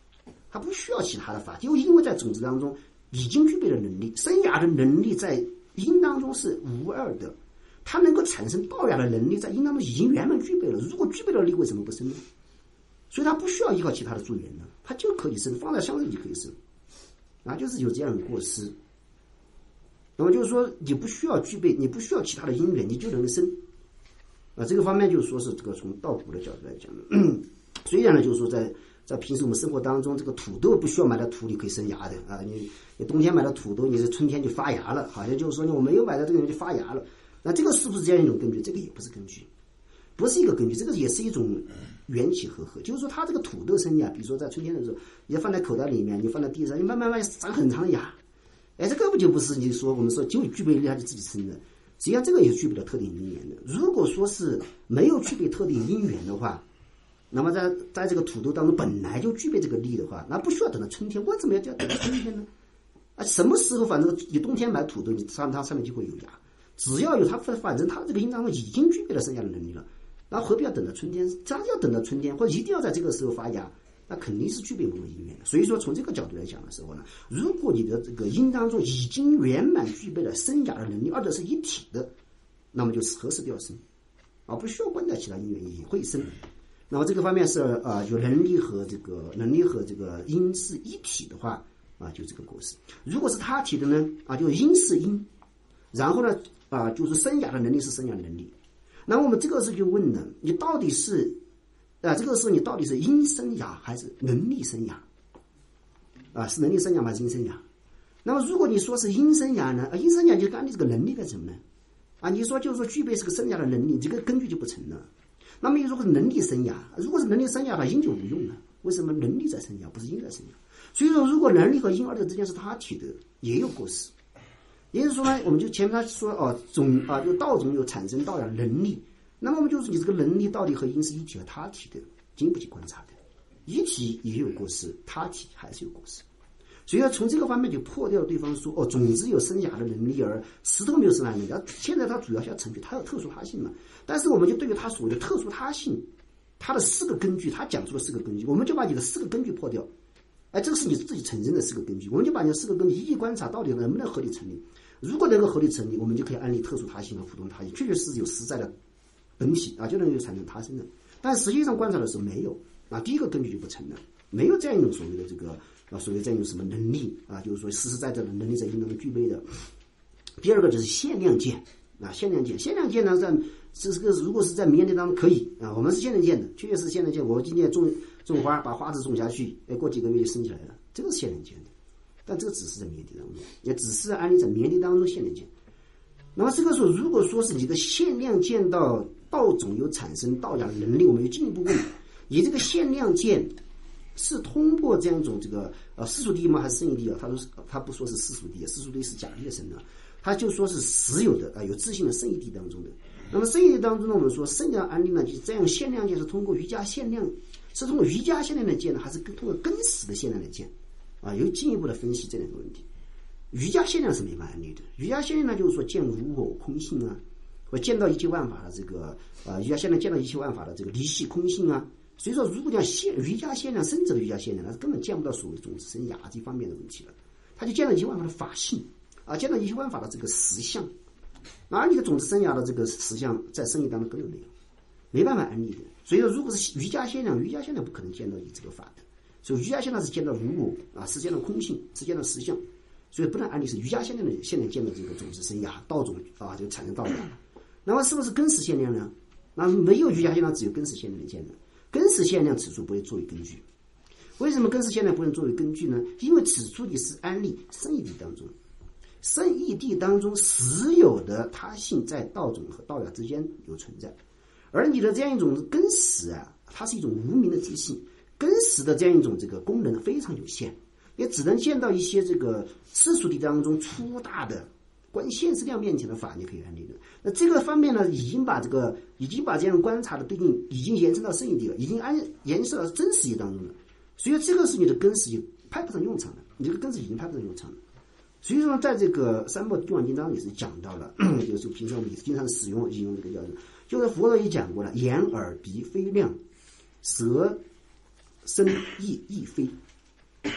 它不需要其他的法，就因为在种子当中已经具备了能力，生芽的能力在因当中是无二的，它能够产生稻芽的能力在因当中已经圆满具备了。如果具备了力，为什么不生呢？所以它不需要依靠其他的助缘的，它就可以生，放在箱子里就可以生，啊，就是有这样的过失。那么就是说，你不需要具备，你不需要其他的因缘，你就能生。啊，这个方面就是说是这个从稻谷的角度来讲的。虽然呢，就是说在在平时我们生活当中，这个土豆不需要埋到土里可以生芽的啊，你你冬天买的土豆，你是春天就发芽了，好像就是说我没有买到这个人就发芽了。那这个是不是这样一种根据？这个也不是根据，不是一个根据，这个也是一种缘起和合。就是说，它这个土豆生芽，比如说在春天的时候，你放在口袋里面，你放在地上，你慢慢慢长很长的芽。哎，这个不就不是你说我们说就具备力它就自己生的，实际上这个也是具备了特定因缘的。如果说是没有具备特定因缘的话，那么在在这个土豆当中本来就具备这个力的话，那不需要等到春天，为什么要等到春天呢？啊，什么时候反正你冬天买土豆，你上它上面就会有芽，只要有它，反正它这个因当中已经具备了生芽的能力了，那何必要等到春天？这样要等到春天，或者一定要在这个时候发芽？那肯定是具备某种因缘的。所以说，从这个角度来讲的时候呢，如果你的这个因当中已经圆满具备了生芽的能力，二者是一体的，那么就是合适就要生，啊，不需要关掉其他因缘也会生。那么这个方面是啊、呃，有能力和这个能力和这个因是一体的话啊，就这个果实。如果是他体的呢啊，就是因是因，然后呢啊，就是生芽的能力是生芽的能力。那么我们这个时候就问了，你到底是？啊，这个时候你到底是因生芽还是能力生芽？啊，是能力生芽还是因生芽？那么如果你说是因生芽呢？啊，因生芽就按你这个能力干什么呢？啊，你说就是说具备这个生芽的能力，这个根据就不成了。那么如果是能力生芽，如果是能力生芽的话，因就无用了。为什么能力在生芽，不是因在生芽？所以说，如果能力和因二者之间是他体的，也有过失。也就是说呢，我们就前面他说哦，种啊，就稻种有产生稻芽的能力。那么我们就是你这个能力到底和因是一体和他体的，经不起观察的，一体也有过失，他体还是有过失。所以要从这个方面就破掉对方说哦，种子有生芽的能力，而石头没有生芽的能力。现在它主要是要成就它有特殊他性嘛，但是我们就对于它所谓的特殊他性，它的四个根据，它讲出了四个根据，我们就把你的四个根据破掉。哎，这个是你自己承认的四个根据，我们就把你的四个根据一一观察，到底能不能合理成立。如果能够合理成立，我们就可以安立特殊他性和普通他性，确确实实有实在的本体啊，就能够产生他生的。但实际上观察的时候没有啊，第一个根据就不成了，没有这样一种所谓的这个啊，所谓这样一种什么能力啊，就是说实实在在的能力在应当具备的。第二个就是限量件啊，限量件，限量件呢，在这个如果是在缅甸当中可以啊，我们是限量件的，确确实限量件。我今天种种花，把花枝种下去，哎，过几个月就生起来了，这个是限量件的。但这个只是在缅甸当中，也只是安利在缅甸当中限量件。那么这个时候，如果说是你的限量件到稻种有产生稻芽的能力，我们就进一步问：你这个限量件是通过这样一种这个呃世俗地吗？还是生意地啊？他说他不说是世俗地，世俗地是假地的生的，他就说是实有的啊、呃，有自信的生意地当中的。那么生意地当中呢，我们说剩下案例呢，就是这样限量件是通过瑜伽限量，是通过瑜伽限量的件呢，还是通过根实的限量的件？啊，有进一步的分析这两个问题。瑜伽限量是没法安利的，瑜伽限量呢就是说见无我空性啊，或见到一切万法的这个呃瑜伽限量见到一切万法的这个离系空性啊。所以说，如果讲限瑜伽限量生者的瑜伽限量，那根本见不到所谓种子生芽这方面的问题了，他就见到一切万法的法性啊，见到一切万法的这个实相。而你的种子生芽的这个实相在生意当中根本没有，没办法安利的。所以说，如果是瑜伽限量，瑜伽限量不可能见到你这个法的。所以瑜伽限量是见到无我啊，是见到空性，是见到实相。所以不能安利是瑜伽限量的限量见到这个种子生芽稻种啊，就产生稻芽。那么是不是根实限量呢？那没有瑜伽限量，只有根实限量的见的。根实限量此处不会作为根据。为什么根实限量不能作为根据呢？因为此处你是安利生意地当中，生意地当中实有的他性在稻种和稻芽之间有存在，而你的这样一种根实啊，它是一种无名的自性。根实的这样一种这个功能非常有限，也只能见到一些这个世俗地当中粗大的观现实量面前的法，你可以安利的。那这个方面呢，已经把这个已经把这样观察的对应已经延伸到圣义地了，已经安延伸到真实义当中了。所以这个是你的根实就派不上用场了，你这个根实已经派不上用场了。所以说，在这个三部地王经当也是讲到了，就是平常我们也经常使用引用这个叫做，就是佛陀也讲过了，眼耳鼻非亮，舌身意亦非，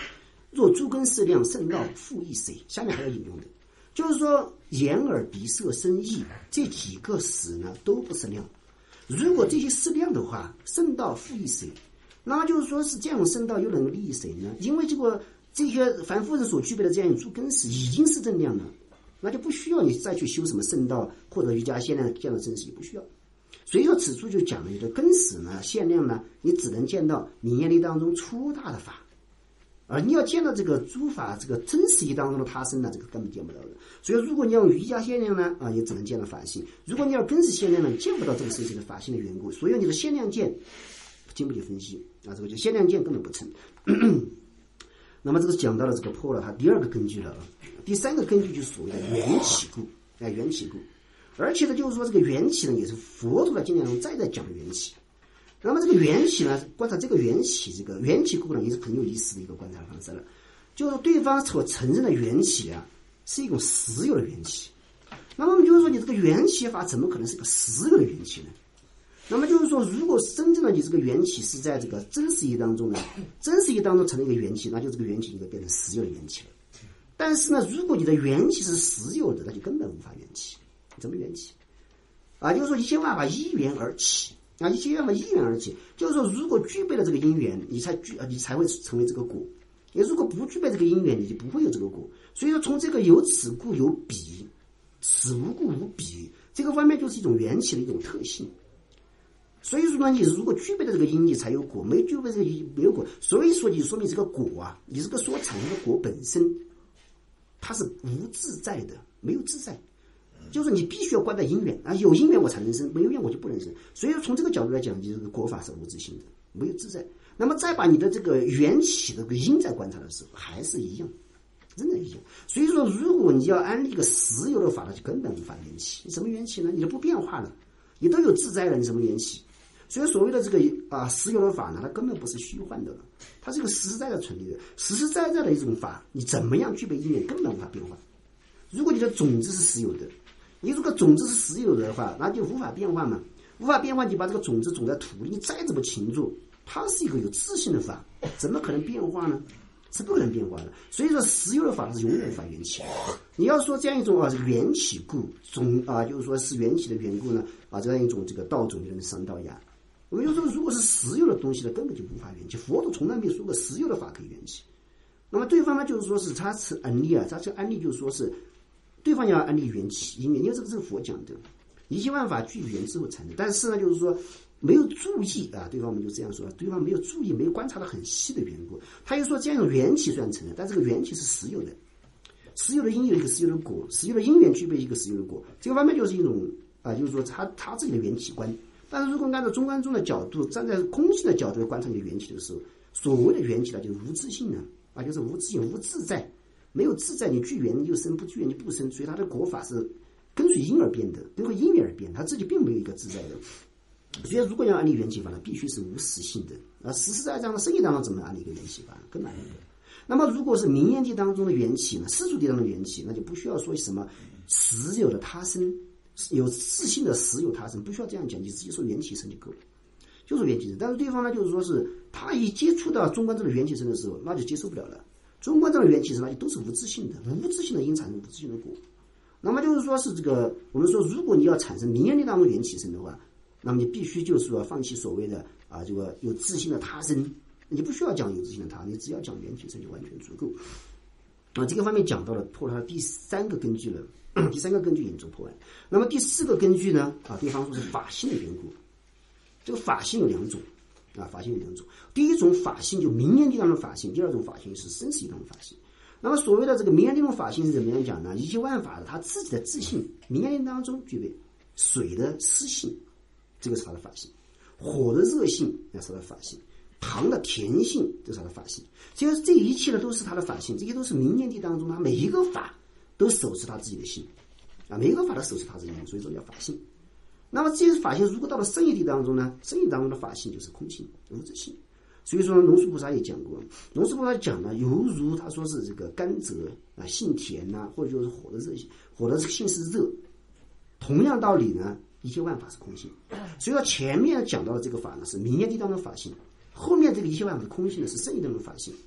若诸根适量，肾道复益水。下面还要引用的，就是说眼耳鼻舌身意这几个识呢都不是量。如果这些是量的话，肾道复益谁？那么就是说是这样，肾道又能利益谁呢？因为这个这些凡夫人所具备的这样一种诸根识已经是正量了，那就不需要你再去修什么肾道或者瑜伽限量这样的真实，也不需要。所以说此处就讲了一个根识呢，限量呢，你只能见到明眼力当中粗大的法，而你要见到这个诸法这个真实义当中的他身呢，这个根本见不到的。所以如果你要瑜伽限量呢，啊，也只能见到法性；如果你要根识限量呢，见不到这个世界的法性的缘故，所以你的限量见经不起分析啊，这个就限量见根本不成。那么这个讲到了这个破了它第二个根据了，第三个根据就是所谓的缘起故，哎，缘起故，而且呢，就是说这个缘起呢，也是佛陀的经典中再在讲的缘起。那么这个缘起呢，观察这个缘起，这个缘起故呢，也是很有意思的一个观察方式了。就是对方所承认的缘起啊，是一种实有的缘起。那么我们就是说，你这个缘起法怎么可能是一个实有的缘起呢？那么就是说，如果真正的你这个缘起是在这个真实义当中呢，真实义当中成了一个缘起，那就这个缘起就变成实有的缘起了。但是呢，如果你的缘起是实有的，那就根本无法缘起。怎么缘起？啊，就是说一切万法依缘而起啊，一切万法依缘而起，就是说如果具备了这个因缘，你才具啊，你才会成为这个果。你如果不具备这个因缘，你就不会有这个果。所以说，从这个有此故有彼，此无故无彼，这个方面就是一种缘起的一种特性。所以说呢，你如果具备了这个因，你才有果；没具备这个因，没有果。所以说，你说明这个果啊，你这个所产生的果本身，它是无自在的，没有自在。就是你必须要观待因缘啊，有因缘我才能生，没有因缘我就不能生。所以说，从这个角度来讲，你这个果法是无自性的，没有自在。那么再把你的这个缘起的这个因在观察的时候，还是一样，真的一样。所以说，如果你要安立一个实有的法，那就根本无法缘起。什么缘起呢？你都不变化了，你都有自在了，你什么缘起？所以所谓的这个啊实有的法呢，它根本不是虚幻的了，它是一个实实在在存立的、实实在在的一种法。你怎么样具备因缘，根本无法变化。如果你的种子是实有的，你如果种子是实有的话，那就无法变化嘛。无法变化，你把这个种子种在土里，你再怎么勤做，它是一个有自性的法，怎么可能变化呢？是不可能变化的。所以说，实有的法是永远无法缘起。你要说这样一种啊，缘起故种啊，就是说是缘起的缘故呢啊，这样一种这个道种就能伤道呀。我们就说，如果是实有的东西呢，根本就无法缘起。佛陀从来没有说过实有的法可以缘起。那么对方呢，就是说是他是安利啊，他这个安利就是说是对方要安利缘起因缘，因为这个是佛讲的，一切万法具缘之后产生。但是呢，就是说没有注意啊，对方我们就这样说，对方没有注意，没有观察的很细的缘故，他又说这样一种缘起虽然成了，但这个缘起是实有的，实有的因有一个实有的果，实有的因缘具备一个实有的果，这个方面就是一种啊，就是说他他自己的缘起观。但是如果按照中观中的角度，站在空性的角度来观察你的缘起的时候，所谓的缘起呢，就是无自性呢，啊，就是无自性、无自在，没有自在，你具缘又生，不具缘你不生，所以它的果法是跟随因而变的，跟随因缘而变，它自己并没有一个自在的。所以如果要安立缘起法呢，必须是无实性的啊，实实在在的生意当中怎么安立一个缘起法，根本安立不了。那么如果是明眼地当中的缘起呢，世俗地当中的缘起，那就不需要说什么实有的他生，有自性的实有他生，不需要这样讲，你直接说缘起生就够了，就是缘起生。但是对方呢，就是说是他一接触到中观这个缘起生的时候，那就接受不了了。中观这个缘起生那就都是无自性的，无自性的因产生无自性的果。那么就是说是这个，我们说如果你要产生明眼地当中缘起生的话，那么你必须就是说放弃所谓的啊这个有自性的他生，你不需要讲有自性的他，你只要讲缘起生就完全足够。啊，这个方面讲到了破了第三个根据了，第三个根据引出破案。那么第四个根据呢？啊，对方说是法性的缘故。这个法性有两种啊，法性有两种。第一种法性就明眼地当中的法性，第二种法性是生死地当中的法性。那么所谓的这个明眼地当中法性是怎么样讲呢？一切万法的它自己的自性，明眼地当中具备水的湿性，这个是它的法性；火的热性，那是它的法性；糖的甜性，这是它的法性。其实这一切呢都是它的法性，这些都是明眼地当中它每一个法都守持它自己的性啊，每一个法都守持它自己的性，所以说叫法性。那么这些法性如果到了圣义地当中呢，圣义当中的法性就是空性、无自性。所以说龙树菩萨也讲过，龙树菩萨讲呢，犹如他说是这个甘蔗啊性甜呐、啊，或者就是火的热性，火的性是热，同样道理呢，一切万法是空性。所以说前面讲到的这个法呢是明眼地当中的法性，后面这个一切万法的空性呢是圣义当中的法性。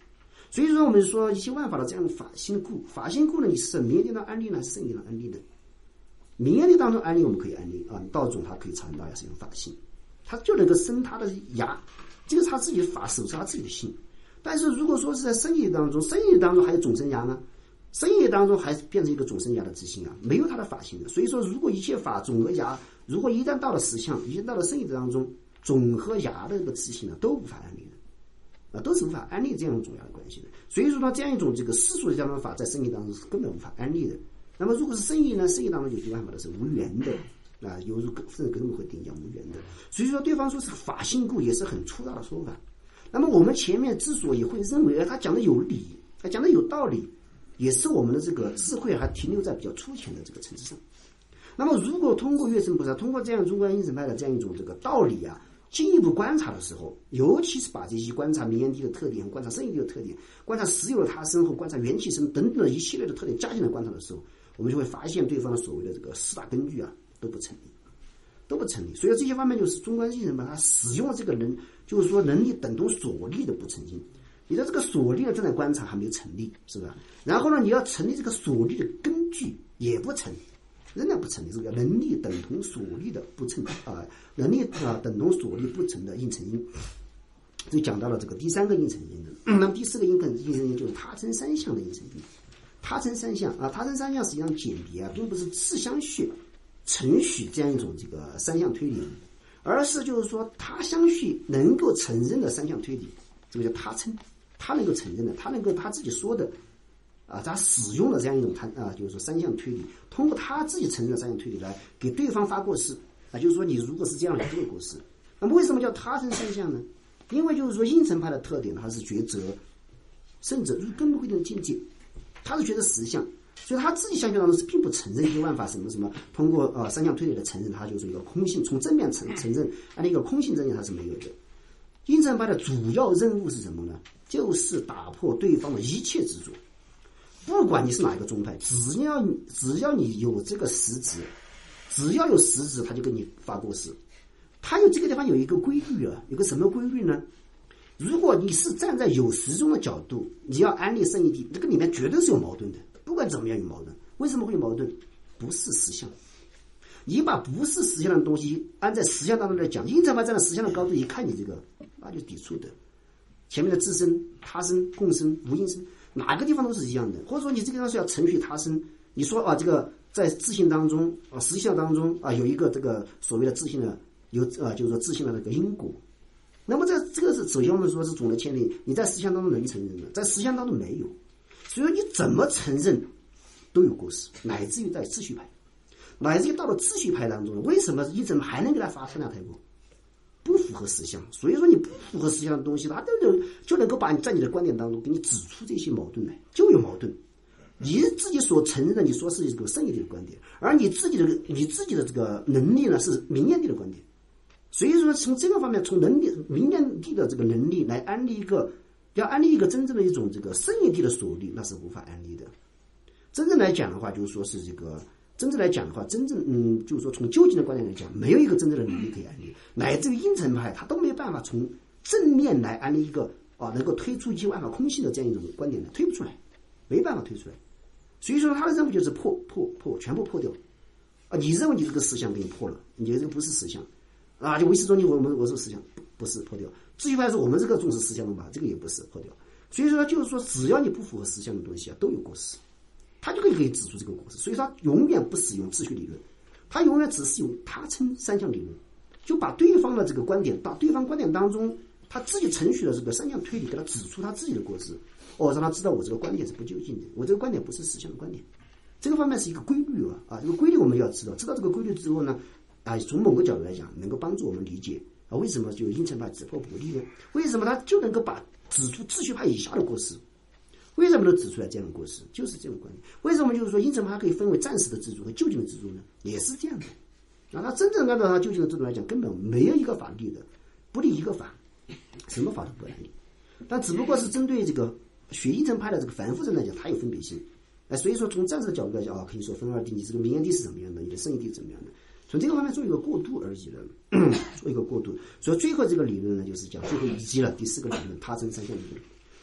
所以说我们说一切万法的这样法性故，法性故呢，你是明眼的安利呢，是圣意的安利的。明眼的当中安利我们可以安利啊，道种它可以传达也是用法性，它就能够生它的芽，这个是他自己的法手，是他自己的性。但是如果说是在生意当中，生意当中还有种生芽呢，生意当中还是变成一个种生芽的自性啊，没有它的法性的。所以说，如果一切法种和芽，如果一旦到了实相，一旦到了生意当中，种和芽的这个自性呢，都无法安利的啊，都是无法安利这样一种重要的关系的。所以说呢，这样一种这个世俗的这样的法，在生意当中是根本无法安利的。那么如果是生意呢，生意当中有些办法的是无缘的啊，犹如甚至根本会定讲无缘的。所以说，对方说是法性故，也是很粗大的说法。那么我们前面之所以会认为他讲的有理，他讲的有道理，也是我们的这个智慧还停留在比较粗浅的这个层次上。那么如果通过月生菩萨，通过这样中观应成派的这样一种这个道理啊，进一步观察的时候，尤其是把这些观察明眼地的特点、观察生意地的特点、观察实有的他身后、观察元气身等等的一系列的特点加进来观察的时候，我们就会发现对方的所谓的这个四大根据啊都不成立，都不成立。所以这些方面就是中观应成把它使用这个人，就是说能力等同所力的不成立。你的这个所力的正在观察还没有成立，是吧？然后呢，你要成立这个所力的根据也不成立，仍然不成立。这个能力等同所力的不成啊，能力啊等同所力不成的应成因，就讲到了这个第三个应成因的。那么第四个应成应成因就是他称三相的应成因。他称三相啊，他称三相实际上简别啊，并不是自相续、承许这样一种这个三项推理，而是就是说他相续能够承认的三项推理，这个叫他称，他能够承认的，他能够他自己说的啊，他使用的这样一种他啊，就是说三项推理，通过他自己承认的三项推理来给对方发过失啊，就是说你如果是这样，你就会过失。那么为什么叫他称三相呢？因为就是说应成派的特点，它是抉择，甚至入根本会的境界。他是觉得实相，所以他自己相信当中是并不承认一些万法什么什么，通过呃三项推理的承认，他就是一个空性，从正面承承认，按一个空性正念他是没有的。应成派的主要任务是什么呢？就是打破对方的一切执着，不管你是哪一个宗派，只要只要你有这个实质，只要有实质，他就给你发过失。他有这个地方有一个规律啊，有个什么规律呢？如果你是站在有实中的角度，你要安利圣义谛，这个里面绝对是有矛盾的，不管怎么样有矛盾。为什么会有矛盾？不是实相。你把不是实相的东西安在实相当中来讲，应成派站在实相的高度一看你这个，那就抵触的。前面的自身、他身、共生、无因生，哪个地方都是一样的。或者说你这个地方是要承许他身，你说啊，这个在自性当中啊，实相当中啊，有一个这个所谓的自性的有啊，就是说自性的这个因果。那么这这个是首先我们说是总的牵连，你在实相当中能承认的，在实相当中没有，所以你怎么承认都有过失，乃至于在秩序派，乃至于到了秩序派当中，为什么一怎么还能给他发三两台过？不符合实相，所以说你不符合实相的东西，他都能就能够把你在你的观点当中给你指出这些矛盾来，就有矛盾。你自己所承认的，你说是这个圣义谛的观点，而你自己的你自己的这个能力呢是明眼谛的观点。所以说，从这个方面，从能力明眼谛的这个能力来安利一个，要安利一个真正的一种这个圣义谛的所力，那是无法安利的。真正来讲的话，就是说是这个，真正来讲的话，真正嗯，就是说从究竟的观点来讲，没有一个真正的能力可以安利，乃至于应成派，他都没有办法从正面来安利一个啊，能够推出一切万法空性的这样一种观点来，推不出来，没办法推出来。所以说，他的任务就是破破破，全部破掉啊！你认为你这个实相给你破了，你这个不是实相。啊，就唯识中我们我说实相不是破掉，秩序派说我们这个重视实相的吧，这个也不是破掉。所以说就是说，只要你不符合实相的东西啊，都有过失，他就可以可以指出这个过失。所以他永远不使用秩序理论，他永远只是用他称三项理论，就把对方的这个观点，把对方观点当中他自己程序的这个三项推理，给他指出他自己的过失，哦，让他知道我这个观点是不究竟的，我这个观点不是实相的观点。这个方面是一个规律啊，啊，这个规律我们要知道，知道这个规律之后呢。啊，从某个角度来讲，能够帮助我们理解啊，为什么就应成派只破不立呢？为什么他就能够把指出秩序派以下的过失？为什么能指出来这样的过失？就是这种观点。为什么就是说应成派可以分为暂时的执着和究竟的执着呢？也是这样的。那他真正按照他究竟的制度来讲，根本没有一个法立的，不立一个法，什么法都不来立。但只不过是针对这个学应成派的这个凡夫人来讲，它有分别性。哎，所以说从暂时的角度来讲啊，可以说分二谛，你这个明眼谛是怎么样的，你的圣义谛是怎么样的。从这个方面做一个过渡而已了，做一个过渡。所以最后这个理论呢，就是讲最后一击了，第四个理论，他称三项理论。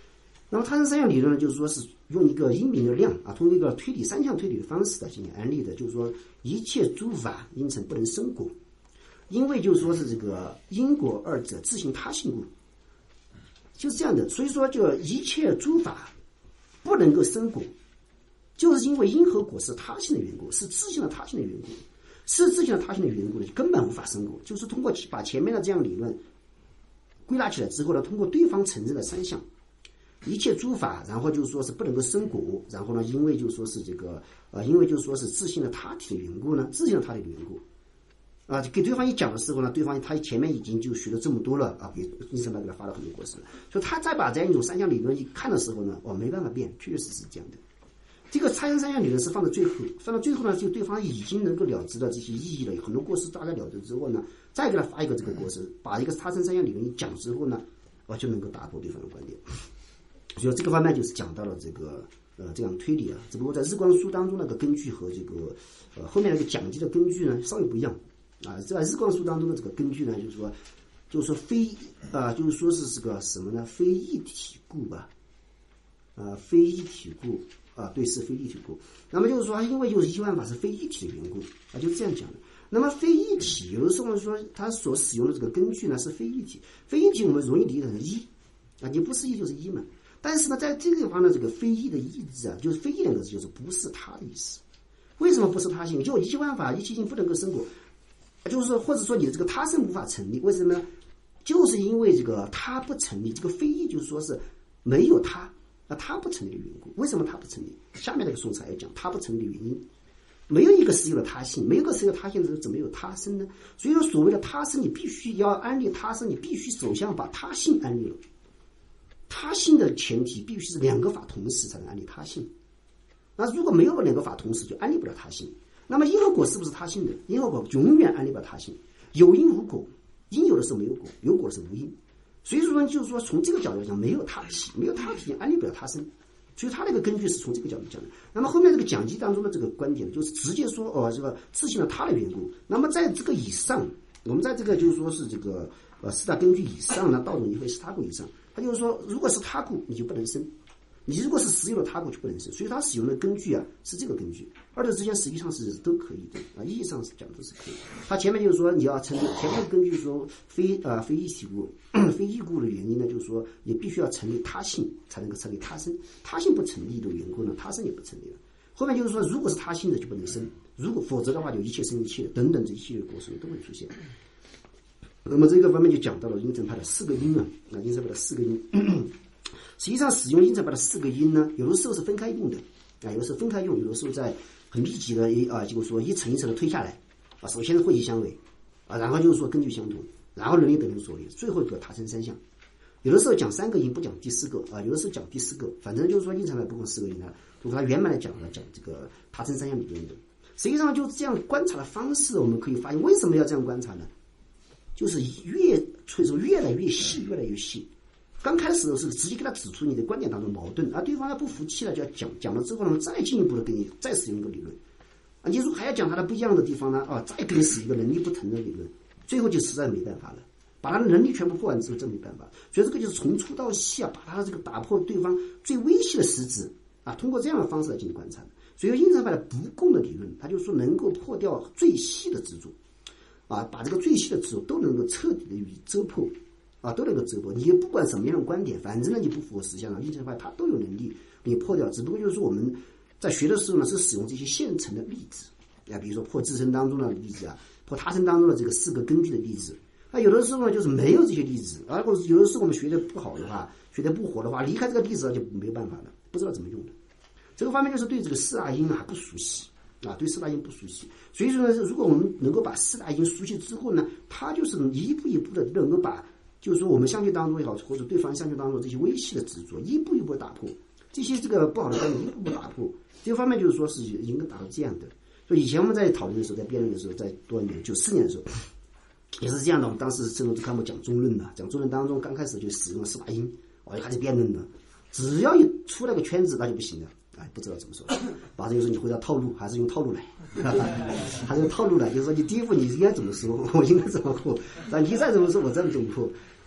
那么他生三项理论呢，就是说是用一个因明的量啊，通过一个推理三项推理的方式来进行案例的，就是说一切诸法因成不能生果，因为就是说是这个因果二者自性他性故，就是这样的。所以说就一切诸法不能够生果，就是因为因和果是他性的缘故，是自性的他性的缘故，是自性的他性的缘故的，根本无法生果。就是通过把前面的这样理论归纳起来之后呢，通过对方承认的三项。一切诸法，然后就是说是不能够生果，然后呢，因为就是说是这个呃，因为就是说是自性的他体的缘故呢，自性的他体的缘故啊，给对方一讲的时候呢，对方他前面已经就学了这么多了啊，给医生呢给他发了很多果实，所以他再把这样一种三项理论一看的时候呢，哦，没办法变，确实是这样的。这个他生三项理论是放到最后，放到最后呢，就对方已经能够了知到这些意义了，很多过失大概了知之后呢，再给他发一个这个果实，把一个他生三项理论一讲之后呢，哦，就能够打破对方的观点。所以这个方面就是讲到了这个呃这样推理啊，只不过在日光书当中那个根据和这个呃后面那个讲记的根据呢稍微不一样啊，在日光书当中的这个根据呢，就是说就是说非啊、呃、就是说是这个什么呢？非一体故吧，啊、呃、非一体故啊，对，是非一体故。那么就是说，因为就是一切万法是非一体的缘故啊，就是这样讲的。那么非一体有的时候说他所使用的这个根据呢是非一体，非一体我们容易理解成一啊，你不是一就是一嘛。但是呢，在这个地方的这个非一的意字啊，就是非一两个字，就是不是他的意思。为什么不是他性？就一切万法一切性不能够生果，就是说，或者说你的这个他生无法成立，为什么呢？就是因为这个他不成立，这个非一就是说是没有他，那他不成立的缘故。为什么他不成立？下面这个说才要讲他不成立的原因。没有一个实有的他性，没有一个实有他性的怎么有他生呢？所以说，所谓的他生，你必须要安立他生，你必须首先把他性安立了。他性的前提必须是两个法同时才能安立他性，那如果没有两个法同时，就安立不了他性。那么因和果是不是他性的？因和果永远安立不了他性，有因无果，因有的时候没有果，有果的时候无因。所以说呢，就是说从这个角度来讲，没有他体，没有他体，安立不了他生。所以他那个根据是从这个角度讲的。那么后面这个讲记当中的这个观点，就是直接说哦，这个自性了他的缘故。那么在这个以上，我们在这个就是说是这个呃四大根据以上呢，道种一非是他故以上。他就是说，如果是他故，你就不能生；你如果是实有的他故，就不能生。所以他使用的根据啊，是这个根据。二者之间实际上是都可以的啊，意义上是讲的是可以。他前面就是说，你要成立前面的根据说非啊、呃、非一体故、非异故的原因呢，就是说你必须要成立他性，才能够成立他生。他性不成立的缘故呢，他生也不成立了。后面就是说，如果是他性的就不能生，如果否则的话，就一切生一切等等这一系列果实都会出现。那么这个方面就讲到了因正派的四个因啊，啊，因正派的四个因。实际上使用因正派的四个因呢，有的时候是分开用的啊，有的时候分开用，有的时候在很密集的一啊，就是说一层一层的推下来啊，首先是会集相违啊，然后就是说根据相同，然后能力等同所立，最后一个他生三项。有的时候讲三个因不讲第四个啊，有的时候讲第四个，反正就是说因正派不共四个因呢，就是他圆满的讲了讲这个他生三项理论的。实际上就这样观察的方式，我们可以发现为什么要这样观察呢？就是越所以说越来越细，越来越细。刚开始的时候是直接给他指出你的观点当中矛盾，而对方要不服气了，就要讲讲了之后呢，再进一步的给你再使用一个理论啊。你如果还要讲他的不一样的地方呢，啊，再给你使一个能力不同的理论，最后就实在没办法了，把他的能力全部破完之后，真没办法。所以这个就是从粗到细啊，把他的这个打破对方最微细的实质啊，通过这样的方式来进行观察。所以因正派的不共的理论，他就是说能够破掉最细的执着。啊，把这个最细的执着都能够彻底的予以遮破，啊，都能够遮破。你不管什么样的观点，反正呢你不符合实相了，因正派他都有能力给你破掉。只不过就是说我们在学的时候呢，是使用这些现成的例子啊，比如说破自身当中的例子啊，破他身当中的这个四个根据的例子。那有的时候呢，就是没有这些例子，而或者有的时候我们学的不好的话，学的不活的话，离开这个例子就没有办法了，不知道怎么用的。这个方面就是对这个四大因啊不熟悉。啊，对四大因不熟悉，所以说呢，如果我们能够把四大因熟悉之后呢，它就是一步一步的能够把，就是说我们相对当中也好，或者对方相对当中这些微细的执着，一步一步打破，这些这个不好的观点一步步打破。这个方面就是说是应该达到这样的。所以以前我们在讨论的时候，在辩论的时候，在多少年九四年的时候，也是这样的。我们当时圣罗斯科目讲中论的，讲中论当中刚开始就使用了四大因，我就开始辩论了。只要一出那个圈子，那就不行了。哎，不知道怎么说，马上就说你回到套路，还是用套路来，还是用套路来，就是说你第一步你应该怎么说，我应该怎么破，那你再怎么说，我这样怎么破，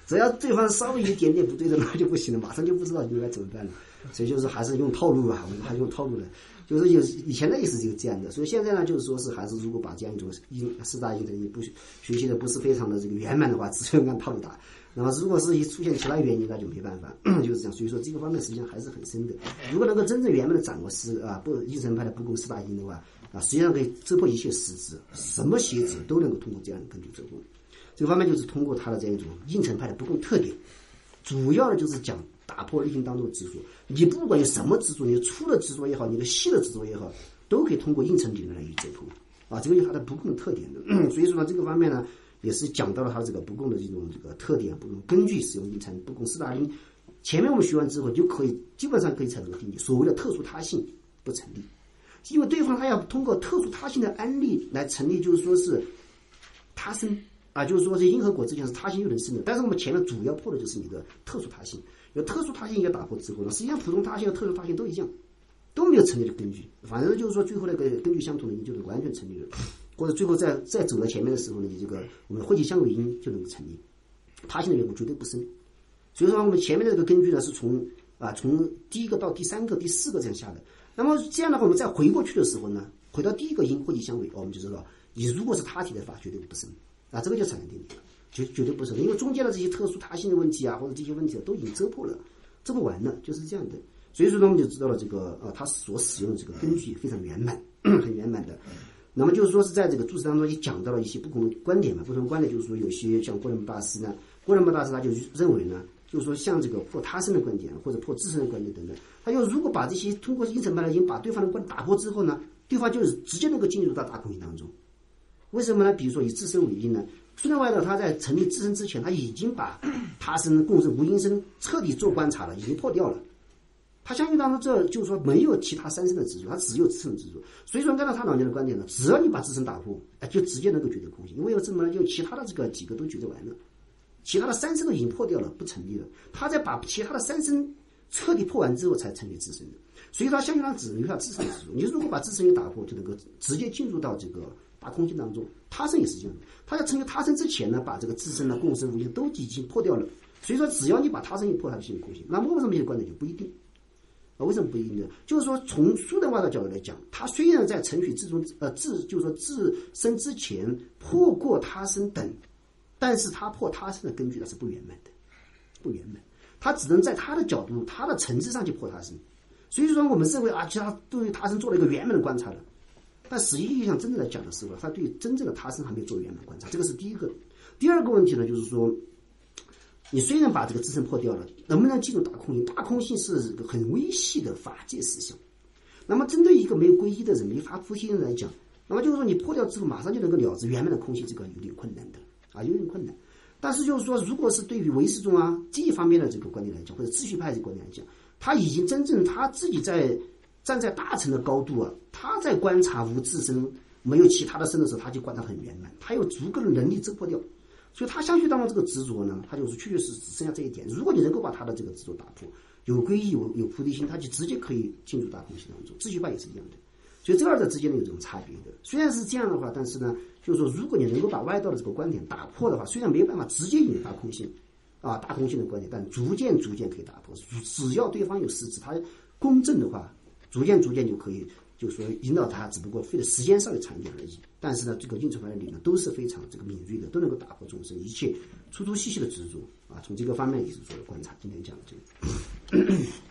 只要对方稍微一点点不对的，那就不行了，马上就不知道应该怎么办了。所以就是还是用套路啊，我们还是用套路的，就是有以前的意思就是这样的。所以现在呢，就是说是还是如果把这样一种应四大应成也不学习的不是非常的这个圆满的话，只能按套路打。那么如果是一出现其他原因，那就没办法，就是这样。所以说这个方面实际上还是很深的。如果能够真正圆满的掌握是啊不应成派的不共四大因的话啊，实际上可以遮破一切实质，什么邪执都能够通过这样的根据遮破。这个方面就是通过它的这样一种应成派的不共特点，主要的就是讲打破内心当中的执着。你不管有什么执着，你粗的执着也好，你的细的执着也好，都可以通过应成理论来予以遮破啊。这个有它的不共的特点的。所以说呢，这个方面呢，也是讲到了它这个不共的这种这个特点，不共根据使用应成不共四大因。前面我们学完之后，就可以基本上可以产生定义，所谓的特殊他性不成立，因为对方他要通过特殊他性的案例来成立，就是说是他生啊，就是说是因和果之前是他性又能生的。但是我们前面主要破的就是你的特殊他性，有特殊他性要打破之后呢，实际上普通他性和特殊他性都一样，都没有成立的根据。反正就是说最后那个根据相同的因就能完全成立了，或者最后再再走到前面的时候呢，你这个我们汇集相违因就能够成立，他性的缘故绝对不生。所以说我们前面的这个根据呢，是从啊从第一个到第三个、第四个这样下来。那么这样的话，我们再回过去的时候呢，回到第一个因汇集相违，我们就知道，你如果是他体的话，绝对不生啊，这个就产生定理了，绝绝对不生，因为中间的这些特殊他性的问题啊，或者这些问题都已经遮破了，遮不完了，就是这样的。所以说呢，我们就知道了这个呃，他所使用的这个根据非常圆满，很圆满的。那么就是说是在这个注释当中也讲到了一些不同的观点嘛，不同的观点就是说有些像郭仁巴大师呢，郭仁巴大师他就认为呢，就是说像这个破他生的观点或者破自身的观点等等，他就如果把这些通过应成派的因把对方的观点打破之后呢，对方就是直接能够进入到大空因当中。为什么呢？比如说以自身为因呢，孙中外道他在成立自身之前，他已经把他生、共生、无因生彻底做观察了，已经破掉了。他相信当中这就是说没有其他三生的执着，他只有自身的执着。所以说，按照他老年的观点呢，只要你把自身打破，哎，就直接能够觉得空性。因为有这么就其他的这个几个都觉得完了，其他的三生都已经破掉了，不成立了。他在把其他的三生彻底破完之后，才成立自身的。所以他相信他只留下自身的执着。你如果把自身也打破，就能够直接进入到这个大空性当中。他生也是这样的，他要成为他生之前呢，把这个自身的共生无因都已经破掉了。所以说，只要你把他生一破，他就进入空性。那么为什么这些观点就不一定？啊，为什么不一定呢？就是说，从苏德外的角度来讲，他虽然在承许自中呃自就是说自身之前破过他生等，但是他破他生的根据呢是不圆满的，不圆满。他只能在他的角度、他的层次上去破他生。所以说，我们认为啊，其实他对他生做了一个圆满的观察了。但实际意义上真正来讲的时候，他对真正的他生还没有做圆满观察，这个是第一个。第二个问题呢，就是说，你虽然把这个自身破掉了，能不能进入大空性？大空性是一个很微细的法界思想。那么针对一个没有皈依的人、没发菩提的人来讲，那么就是说你破掉之后，马上就能够了知圆满的空性，这个有点困难的啊，有点困难。但是就是说，如果是对于唯识宗啊这一方面的这个观点来讲，或者秩序派这个观点来讲，他已经真正他自己在站在大乘的高度啊，他在观察无自身没有其他的身的时候，他就观察很圆满，他有足够的能力遮破掉。所以他相续当中这个执着呢，他就是确确实实只剩下这一点。如果你能够把他的这个执着打破，有皈依有有菩提心，他就直接可以进入大空性当中。秩序派也是一样的。所以这二者之间呢有这种差别的。虽然是这样的话，但是呢，就是说如果你能够把外道的这个观点打破的话，虽然没有办法直接引入大空性啊大空性的观点，但逐渐逐渐可以打破。只要对方有实质，他公正的话，逐渐逐渐就可以，就是说引导他，只不过费的时间稍微长一点而已。但是呢，这个应成派的理论都是非常这个敏锐的，都能够打破众生一切粗粗细细的执着啊。从这个方面也是做了观察。今天讲的这个。